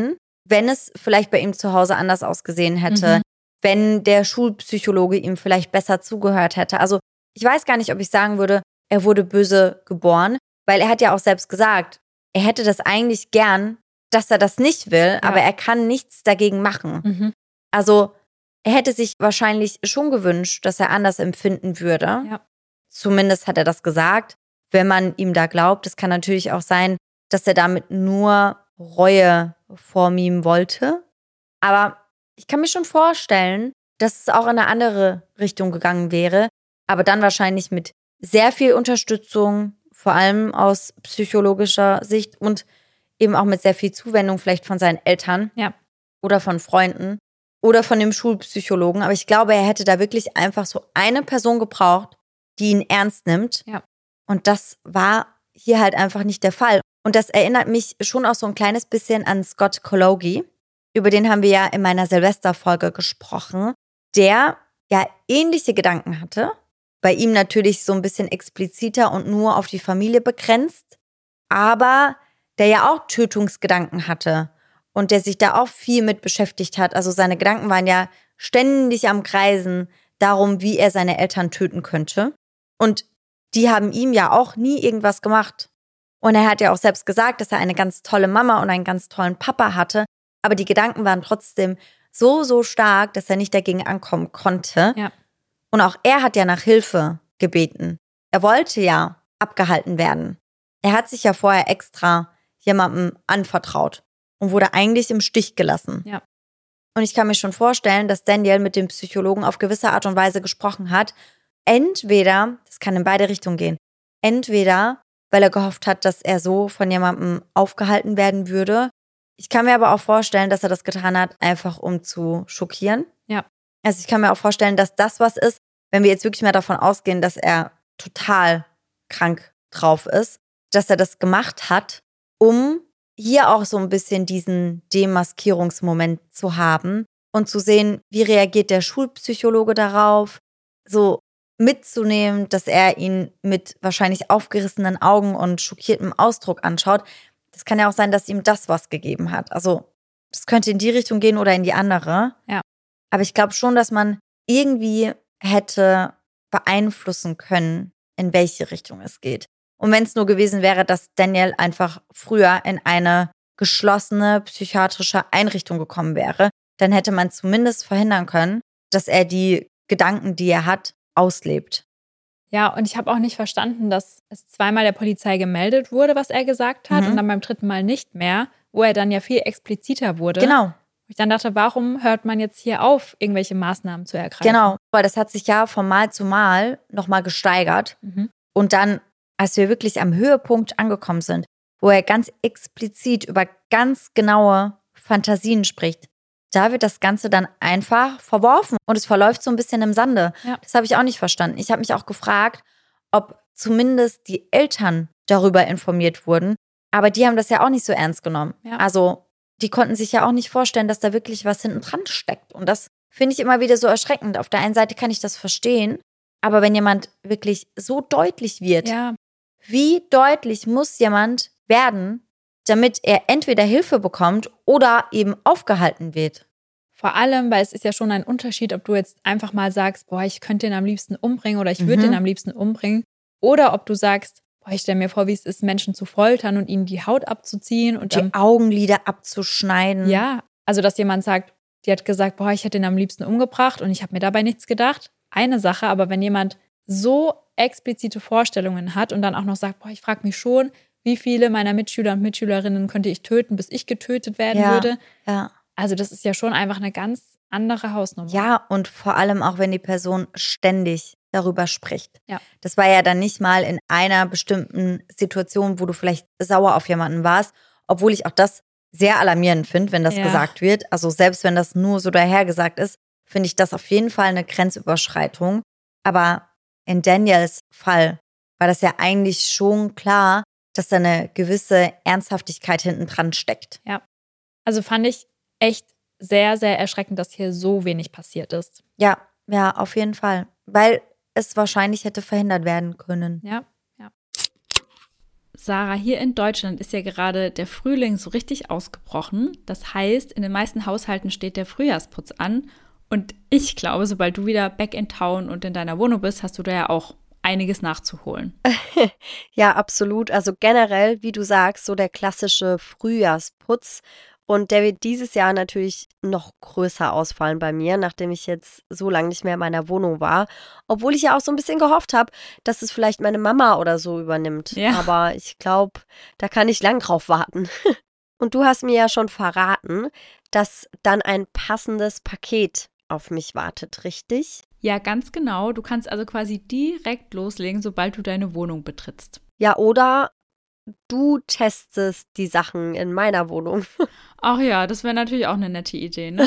wenn es vielleicht bei ihm zu Hause anders ausgesehen hätte, mhm. wenn der Schulpsychologe ihm vielleicht besser zugehört hätte. Also ich weiß gar nicht, ob ich sagen würde, er wurde böse geboren, weil er hat ja auch selbst gesagt, er hätte das eigentlich gern, dass er das nicht will, ja. aber er kann nichts dagegen machen. Mhm. Also er hätte sich wahrscheinlich schon gewünscht, dass er anders empfinden würde. Ja. Zumindest hat er das gesagt, wenn man ihm da glaubt. Es kann natürlich auch sein, dass er damit nur Reue vormimen wollte. Aber ich kann mir schon vorstellen, dass es auch in eine andere Richtung gegangen wäre. Aber dann wahrscheinlich mit sehr viel Unterstützung, vor allem aus psychologischer Sicht und eben auch mit sehr viel Zuwendung vielleicht von seinen Eltern ja. oder von Freunden oder von dem Schulpsychologen. Aber ich glaube, er hätte da wirklich einfach so eine Person gebraucht, die ihn ernst nimmt. Ja. Und das war hier halt einfach nicht der Fall. Und das erinnert mich schon auch so ein kleines bisschen an Scott Kologi. Über den haben wir ja in meiner Silvesterfolge gesprochen. Der ja ähnliche Gedanken hatte. Bei ihm natürlich so ein bisschen expliziter und nur auf die Familie begrenzt. Aber der ja auch Tötungsgedanken hatte. Und der sich da auch viel mit beschäftigt hat. Also seine Gedanken waren ja ständig am Kreisen darum, wie er seine Eltern töten könnte. Und die haben ihm ja auch nie irgendwas gemacht. Und er hat ja auch selbst gesagt, dass er eine ganz tolle Mama und einen ganz tollen Papa hatte. Aber die Gedanken waren trotzdem so, so stark, dass er nicht dagegen ankommen konnte. Ja. Und auch er hat ja nach Hilfe gebeten. Er wollte ja abgehalten werden. Er hat sich ja vorher extra jemandem anvertraut und wurde eigentlich im Stich gelassen. Ja. Und ich kann mir schon vorstellen, dass Daniel mit dem Psychologen auf gewisse Art und Weise gesprochen hat. Entweder, das kann in beide Richtungen gehen, entweder, weil er gehofft hat, dass er so von jemandem aufgehalten werden würde. Ich kann mir aber auch vorstellen, dass er das getan hat, einfach um zu schockieren. Ja. Also ich kann mir auch vorstellen, dass das was ist, wenn wir jetzt wirklich mal davon ausgehen, dass er total krank drauf ist, dass er das gemacht hat, um hier auch so ein bisschen diesen Demaskierungsmoment zu haben und zu sehen, wie reagiert der Schulpsychologe darauf, so mitzunehmen, dass er ihn mit wahrscheinlich aufgerissenen Augen und schockiertem Ausdruck anschaut. Das kann ja auch sein, dass ihm das was gegeben hat. Also das könnte in die Richtung gehen oder in die andere. Ja. Aber ich glaube schon, dass man irgendwie hätte beeinflussen können, in welche Richtung es geht. Und wenn es nur gewesen wäre, dass Daniel einfach früher in eine geschlossene psychiatrische Einrichtung gekommen wäre, dann hätte man zumindest verhindern können, dass er die Gedanken, die er hat, auslebt. Ja, und ich habe auch nicht verstanden, dass es zweimal der Polizei gemeldet wurde, was er gesagt hat, mhm. und dann beim dritten Mal nicht mehr, wo er dann ja viel expliziter wurde. Genau. Ich dann dachte, warum hört man jetzt hier auf, irgendwelche Maßnahmen zu ergreifen? Genau, weil das hat sich ja von Mal zu Mal nochmal gesteigert. Mhm. Und dann, als wir wirklich am Höhepunkt angekommen sind, wo er ganz explizit über ganz genaue Fantasien spricht, da wird das Ganze dann einfach verworfen und es verläuft so ein bisschen im Sande. Ja. Das habe ich auch nicht verstanden. Ich habe mich auch gefragt, ob zumindest die Eltern darüber informiert wurden, aber die haben das ja auch nicht so ernst genommen. Ja. Also die konnten sich ja auch nicht vorstellen, dass da wirklich was hinten dran steckt. Und das finde ich immer wieder so erschreckend. Auf der einen Seite kann ich das verstehen, aber wenn jemand wirklich so deutlich wird, ja. wie deutlich muss jemand werden, damit er entweder Hilfe bekommt oder eben aufgehalten wird. Vor allem, weil es ist ja schon ein Unterschied, ob du jetzt einfach mal sagst, boah, ich könnte den am liebsten umbringen oder ich würde mhm. den am liebsten umbringen. Oder ob du sagst, boah, ich stelle mir vor, wie es ist, Menschen zu foltern und ihnen die Haut abzuziehen. Und die dann, Augenlider abzuschneiden. Ja, also dass jemand sagt, die hat gesagt, boah, ich hätte den am liebsten umgebracht und ich habe mir dabei nichts gedacht. Eine Sache, aber wenn jemand so explizite Vorstellungen hat und dann auch noch sagt, boah, ich frage mich schon, wie viele meiner Mitschüler und Mitschülerinnen könnte ich töten, bis ich getötet werden ja, würde. Ja. Also das ist ja schon einfach eine ganz andere Hausnummer. Ja, und vor allem auch, wenn die Person ständig darüber spricht. Ja. Das war ja dann nicht mal in einer bestimmten Situation, wo du vielleicht sauer auf jemanden warst, obwohl ich auch das sehr alarmierend finde, wenn das ja. gesagt wird. Also selbst wenn das nur so dahergesagt ist, finde ich das auf jeden Fall eine Grenzüberschreitung. Aber in Daniels Fall war das ja eigentlich schon klar, dass da eine gewisse Ernsthaftigkeit hinten dran steckt. Ja, also fand ich echt sehr, sehr erschreckend, dass hier so wenig passiert ist. Ja, ja, auf jeden Fall. Weil es wahrscheinlich hätte verhindert werden können. Ja, ja. Sarah, hier in Deutschland ist ja gerade der Frühling so richtig ausgebrochen. Das heißt, in den meisten Haushalten steht der Frühjahrsputz an. Und ich glaube, sobald du wieder back in town und in deiner Wohnung bist, hast du da ja auch einiges nachzuholen. Ja, absolut. Also generell, wie du sagst, so der klassische Frühjahrsputz. Und der wird dieses Jahr natürlich noch größer ausfallen bei mir, nachdem ich jetzt so lange nicht mehr in meiner Wohnung war. Obwohl ich ja auch so ein bisschen gehofft habe, dass es vielleicht meine Mama oder so übernimmt. Ja. Aber ich glaube, da kann ich lang drauf warten. Und du hast mir ja schon verraten, dass dann ein passendes Paket auf mich wartet, richtig? Ja, ganz genau. Du kannst also quasi direkt loslegen, sobald du deine Wohnung betrittst. Ja, oder du testest die Sachen in meiner Wohnung. Ach ja, das wäre natürlich auch eine nette Idee, ne?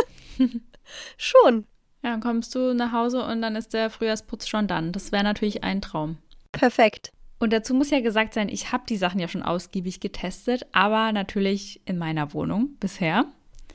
Schon. Ja, dann kommst du nach Hause und dann ist der Frühjahrsputz schon dann. Das wäre natürlich ein Traum. Perfekt. Und dazu muss ja gesagt sein, ich habe die Sachen ja schon ausgiebig getestet, aber natürlich in meiner Wohnung bisher.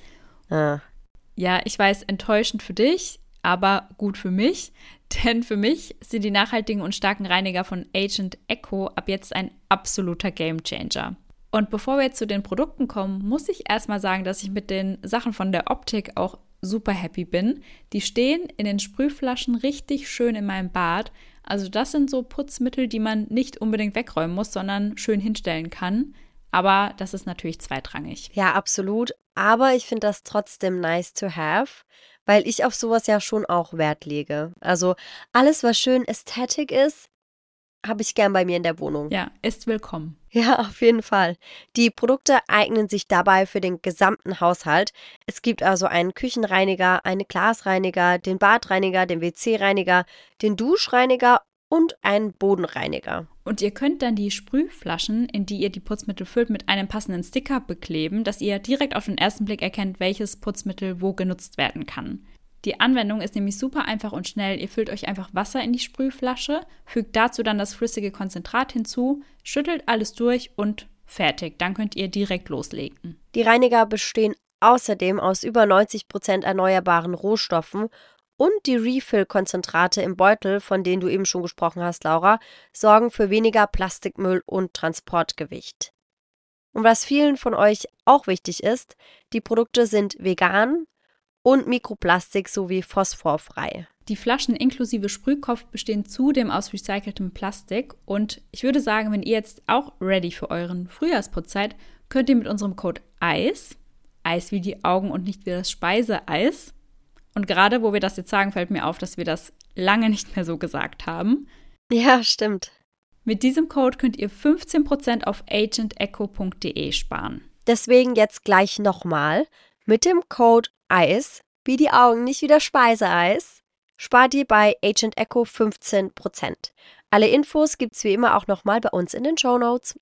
Ah. Ja, ich weiß, enttäuschend für dich, aber gut für mich. Denn für mich sind die nachhaltigen und starken Reiniger von Agent Echo ab jetzt ein absoluter Gamechanger. Und bevor wir jetzt zu den Produkten kommen, muss ich erstmal sagen, dass ich mit den Sachen von der Optik auch super happy bin. Die stehen in den Sprühflaschen richtig schön in meinem Bad. Also das sind so Putzmittel, die man nicht unbedingt wegräumen muss, sondern schön hinstellen kann. Aber das ist natürlich zweitrangig. Ja, absolut. Aber ich finde das trotzdem nice to have, weil ich auf sowas ja schon auch Wert lege. Also alles, was schön Ästhetik ist, habe ich gern bei mir in der Wohnung. Ja, ist willkommen. Ja, auf jeden Fall. Die Produkte eignen sich dabei für den gesamten Haushalt. Es gibt also einen Küchenreiniger, einen Glasreiniger, den Badreiniger, den W C-Reiniger, den Duschreiniger und einen Bodenreiniger. Und ihr könnt dann die Sprühflaschen, in die ihr die Putzmittel füllt, mit einem passenden Sticker bekleben, dass ihr direkt auf den ersten Blick erkennt, welches Putzmittel wo genutzt werden kann. Die Anwendung ist nämlich super einfach und schnell. Ihr füllt euch einfach Wasser in die Sprühflasche, fügt dazu dann das flüssige Konzentrat hinzu, schüttelt alles durch und fertig. Dann könnt ihr direkt loslegen. Die Reiniger bestehen außerdem aus über neunzig Prozent erneuerbaren Rohstoffen und die Refill-Konzentrate im Beutel, von denen du eben schon gesprochen hast, Laura, sorgen für weniger Plastikmüll und Transportgewicht. Und was vielen von euch auch wichtig ist, die Produkte sind vegan und Mikroplastik sowie phosphorfrei. Die Flaschen inklusive Sprühkopf bestehen zudem aus recyceltem Plastik. Und ich würde sagen, wenn ihr jetzt auch ready für euren Frühjahrsputz seid, könnt ihr mit unserem Code EIS, Eis wie die Augen und nicht wie das Speiseeis. Und gerade wo wir das jetzt sagen, fällt mir auf, dass wir das lange nicht mehr so gesagt haben. Ja, stimmt. Mit diesem Code könnt ihr fünfzehn Prozent auf agent echo punkt de sparen. Deswegen jetzt gleich nochmal. Mit dem Code EIS, wie die Augen, nicht wie das Speiseeis, spart ihr bei Agent Echo fünfzehn Prozent. Alle Infos gibt's wie immer auch nochmal bei uns in den Shownotes.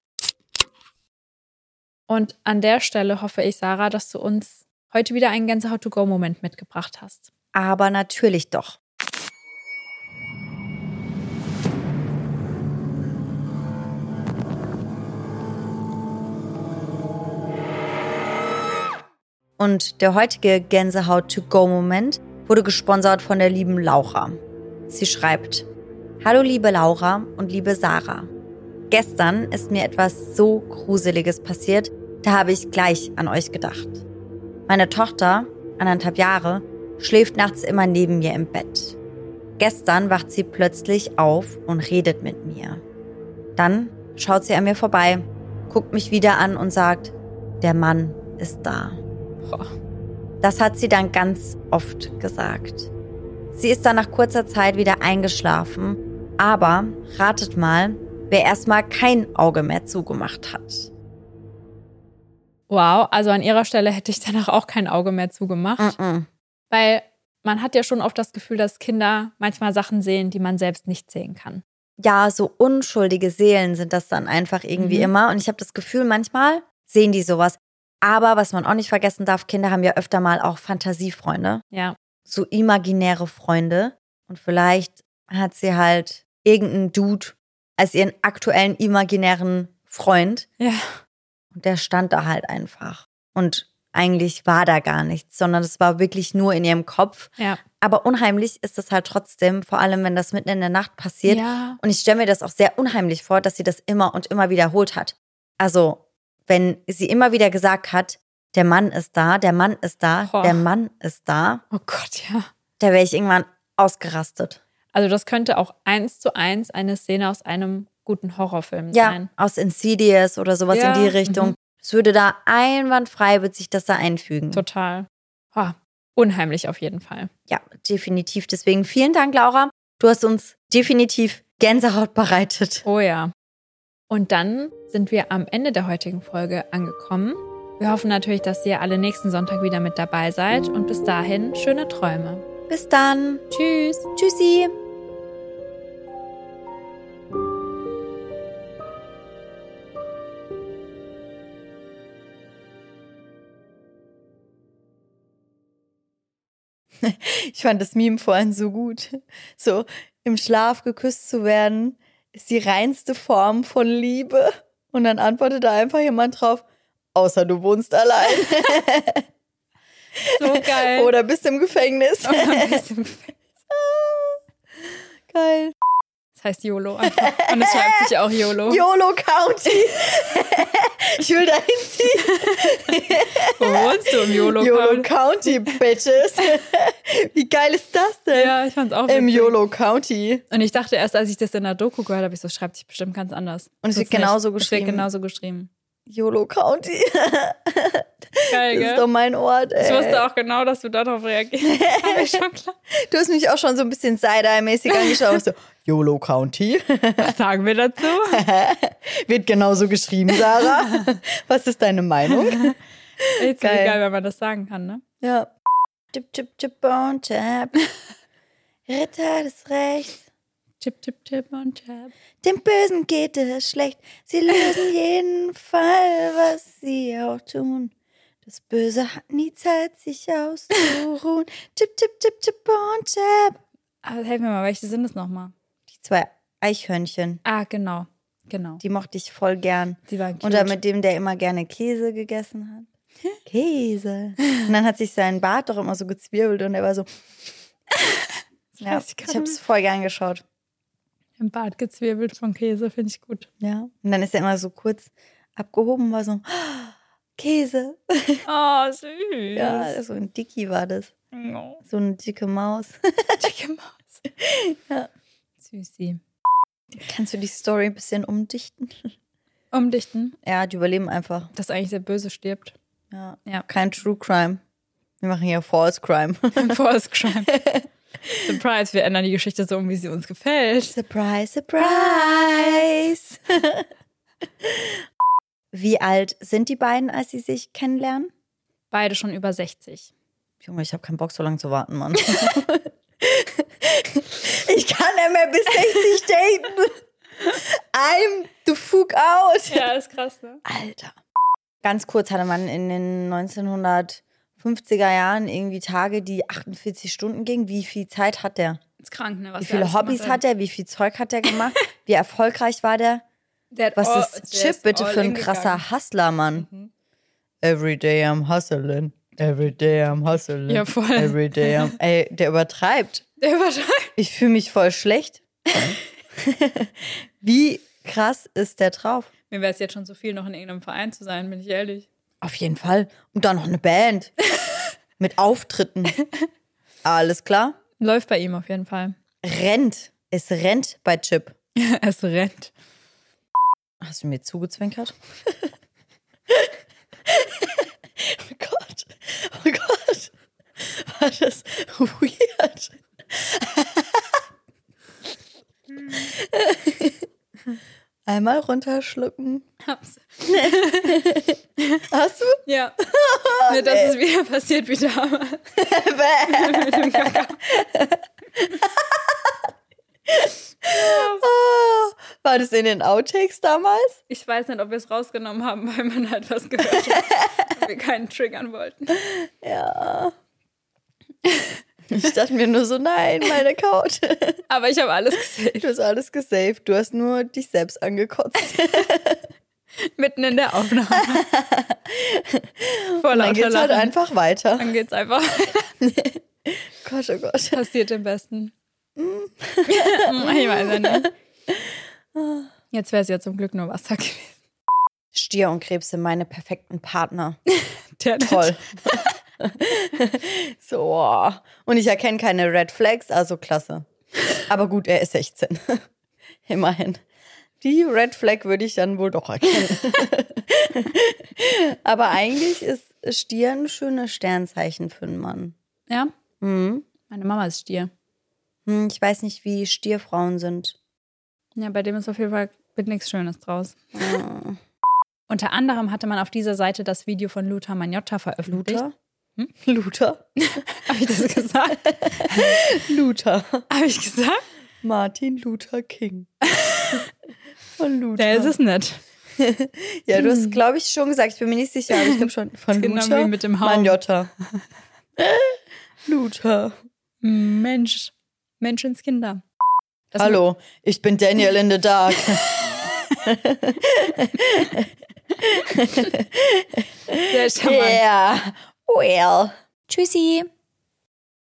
Und an der Stelle hoffe ich, Sarah, dass du uns heute wieder einen Gänsehaut-to-go-Moment mitgebracht hast. Aber natürlich doch. Und der heutige Gänsehaut-to-go-Moment wurde gesponsert von der lieben Laura. Sie schreibt: Hallo liebe Laura und liebe Sarah. Gestern ist mir etwas so Gruseliges passiert, da habe ich gleich an euch gedacht. Meine Tochter, anderthalb Jahre, schläft nachts immer neben mir im Bett. Gestern wacht sie plötzlich auf und redet mit mir. Dann schaut sie an mir vorbei, guckt mich wieder an und sagt, der Mann ist da. Das hat sie dann ganz oft gesagt. Sie ist dann nach kurzer Zeit wieder eingeschlafen, aber ratet mal, wer erstmal kein Auge mehr zugemacht hat. Wow, also an ihrer Stelle hätte ich danach auch kein Auge mehr zugemacht. Mm-mm. Weil man hat ja schon oft das Gefühl, dass Kinder manchmal Sachen sehen, die man selbst nicht sehen kann. Ja, so unschuldige Seelen sind das dann einfach irgendwie Mhm. immer. Und ich habe das Gefühl, manchmal sehen die sowas. Aber was man auch nicht vergessen darf, Kinder haben ja öfter mal auch Fantasiefreunde. Ja. So imaginäre Freunde. Und vielleicht hat sie halt irgendeinen Dude als ihren aktuellen imaginären Freund. Ja. Und der stand da halt einfach. Und eigentlich war da gar nichts, sondern es war wirklich nur in ihrem Kopf. Ja. Aber unheimlich ist es halt trotzdem, vor allem wenn das mitten in der Nacht passiert. Ja. Und ich stelle mir das auch sehr unheimlich vor, dass sie das immer und immer wiederholt hat. Also, wenn sie immer wieder gesagt hat, der Mann ist da, der Mann ist da, Boah. der Mann ist da, Oh Gott, ja. da wäre ich irgendwann ausgerastet. Also das könnte auch eins zu eins eine Szene aus einem guten Horrorfilm Ja, sein. aus Insidious oder sowas Ja, in die Richtung. mhm. Es würde da einwandfrei, wird sich das da einfügen. Total. Oh, unheimlich auf jeden Fall. Ja, definitiv. Deswegen vielen Dank, Laura. Du hast uns definitiv Gänsehaut bereitet. Oh ja. Und dann sind wir am Ende der heutigen Folge angekommen. Wir hoffen natürlich, dass ihr alle nächsten Sonntag wieder mit dabei seid. Und bis dahin, schöne Träume. Bis dann. Tschüss. Tschüssi. Ich fand das Meme vorhin so gut. So, im Schlaf geküsst zu werden, ist die reinste Form von Liebe. Und dann antwortet da einfach jemand drauf, außer du wohnst allein. So geil. Oder bist im Gefängnis. Oder bist im Gefängnis. Geil. Das heißt YOLO einfach. Und es schreibt sich auch YOLO. YOLO County. Ich will da hinziehen. Wo wohnst du im YOLO YOLO County? County, Bitches. Wie geil ist das denn? Ja, ich fand's auch Im witzig. YOLO County. Und ich dachte erst, als ich das in der Doku gehört habe, ich so, schreibt sich bestimmt ganz anders. Und es wird Tut's nicht. genauso Es wird geschrieben. genauso geschrieben. YOLO County. Geil, Das gell? ist doch mein Ort, ey. Ich wusste auch genau, dass du darauf reagierst. Hab ich schon klar. Du hast mich auch schon so ein bisschen Side-Eye-mäßig angeschaut. Und so, YOLO County. Was sagen wir dazu? Wird genauso geschrieben, Sarah. Was ist deine Meinung? Jetzt Geil. geil. geil, wenn man das sagen kann, ne? Ja. Chip, chip, chip und chap. Ritter des Rechts. Chip, chip, chip und chap. Dem Bösen geht es schlecht. Sie lösen jeden Fall, was sie auch tun. Das Böse hat nie Zeit, sich auszuruhen. Chip, chip, chip, chip und chap. Aber helf mir mal, welche sind es nochmal? Die zwei Eichhörnchen, Ah, genau. Genau. die mochte ich voll gern. Die waren cute. Und dann mit dem, der immer gerne Käse gegessen hat. Käse. Und dann hat sich sein Bart doch immer so gezwirbelt und er war so. Ja, weiß ich gar ich habe es nicht. voll gern geschaut. Im Bart gezwirbelt von Käse, finde ich gut. Ja. Und dann ist er immer so kurz abgehoben und war so, Käse. Oh, süß. Ja, so ein Dicky war das. Oh, So eine dicke Maus. dicke Maus. Ja. Süßi. Kannst du die Story ein bisschen umdichten? Umdichten, Ja, die überleben einfach. dass eigentlich der Böse stirbt. Ja. Ja. Kein True Crime. Wir machen hier False Crime. False Crime. Surprise, wir ändern die Geschichte so um, wie sie uns gefällt. Surprise, surprise. Wie alt sind die beiden, als sie sich kennenlernen? Beide schon über sechzig. Junge, ich habe keinen Bock, so lange zu warten, Mann. Ich kann nicht mehr bis sechzig daten. I'm the fuck out. Ja, ist krass, ne? Alter. Ganz kurz hatte man in den neunzehnhundertfünfziger Jahren irgendwie Tage, die achtundvierzig Stunden gingen. Wie viel Zeit hat der? Ist krank, ne? Was Wie der viele alles Hobbys gemacht hat er? Wie viel Zeug hat er gemacht? Wie erfolgreich war der? Der hat Was all- ist der Chip bitte all für ein in krasser gegangen. Hustler, Mann? Mhm. Every day I'm hustling. Every day I'm hustling. Ja, voll. Every day I'm... Ey, der übertreibt. Der übertreibt. Ich fühle mich voll schlecht. Wie krass ist der drauf? Mir wäre es jetzt schon zu viel, noch in irgendeinem Verein zu sein, bin ich ehrlich. Auf jeden Fall. Und dann noch eine Band. Mit Auftritten. Alles klar? Läuft bei ihm auf jeden Fall. Rennt. Es rennt bei Chip. Es rennt. Hast du mir zugezwinkert? Oh Gott. Oh Gott. War das weird? Einmal runterschlucken. Hab's. Hast du? Ja. Nee, das ist wieder passiert wie damals. Mit dem Kakao. Oh, war das in den Outtakes damals? Ich weiß nicht, ob wir es rausgenommen haben, weil man halt was gehört hat und wir keinen triggern wollten. Ja. Ich dachte mir nur so, nein, meine Couch. Aber ich habe alles gesehen. Du hast alles gesaved. Du hast nur dich selbst angekotzt. Mitten in der Aufnahme. Vor Dann lauter geht's halt Lachen. einfach weiter. Dann geht's einfach. Gott, oh Gott. Passiert am besten. Ich weiß ja nicht. Jetzt wäre es ja zum Glück nur Wasser gewesen. Stier und Krebs sind meine perfekten Partner. Der Toll. So. Oh. Und ich erkenne keine Red Flags, also klasse. Aber gut, er ist sechzehn. Immerhin. Die Red Flag würde ich dann wohl doch erkennen. Aber eigentlich ist Stier ein schönes Sternzeichen für einen Mann. Ja? Mhm. Meine Mama ist Stier. Hm, ich weiß nicht, wie Stierfrauen sind. Ja, bei dem ist auf jeden Fall wird nichts Schönes draus. Oh. Unter anderem hatte man auf dieser Seite das Video von Luther Magnotta veröffentlicht. Luther? Hm? Luther? Habe ich das gesagt? Luther. Habe ich gesagt? Martin Luther King. Von Luther. Der ist es nicht. Ja, du hast, glaube ich, schon gesagt. Ich bin mir nicht sicher, aber ich glaube schon von Genau Luther wie mit dem Haum. Magnotta. Luther. Mensch. Menschenskinder. Das Hallo, ich bin Daniel in the Dark. Sehr charmant. Yeah, well. Tschüssi.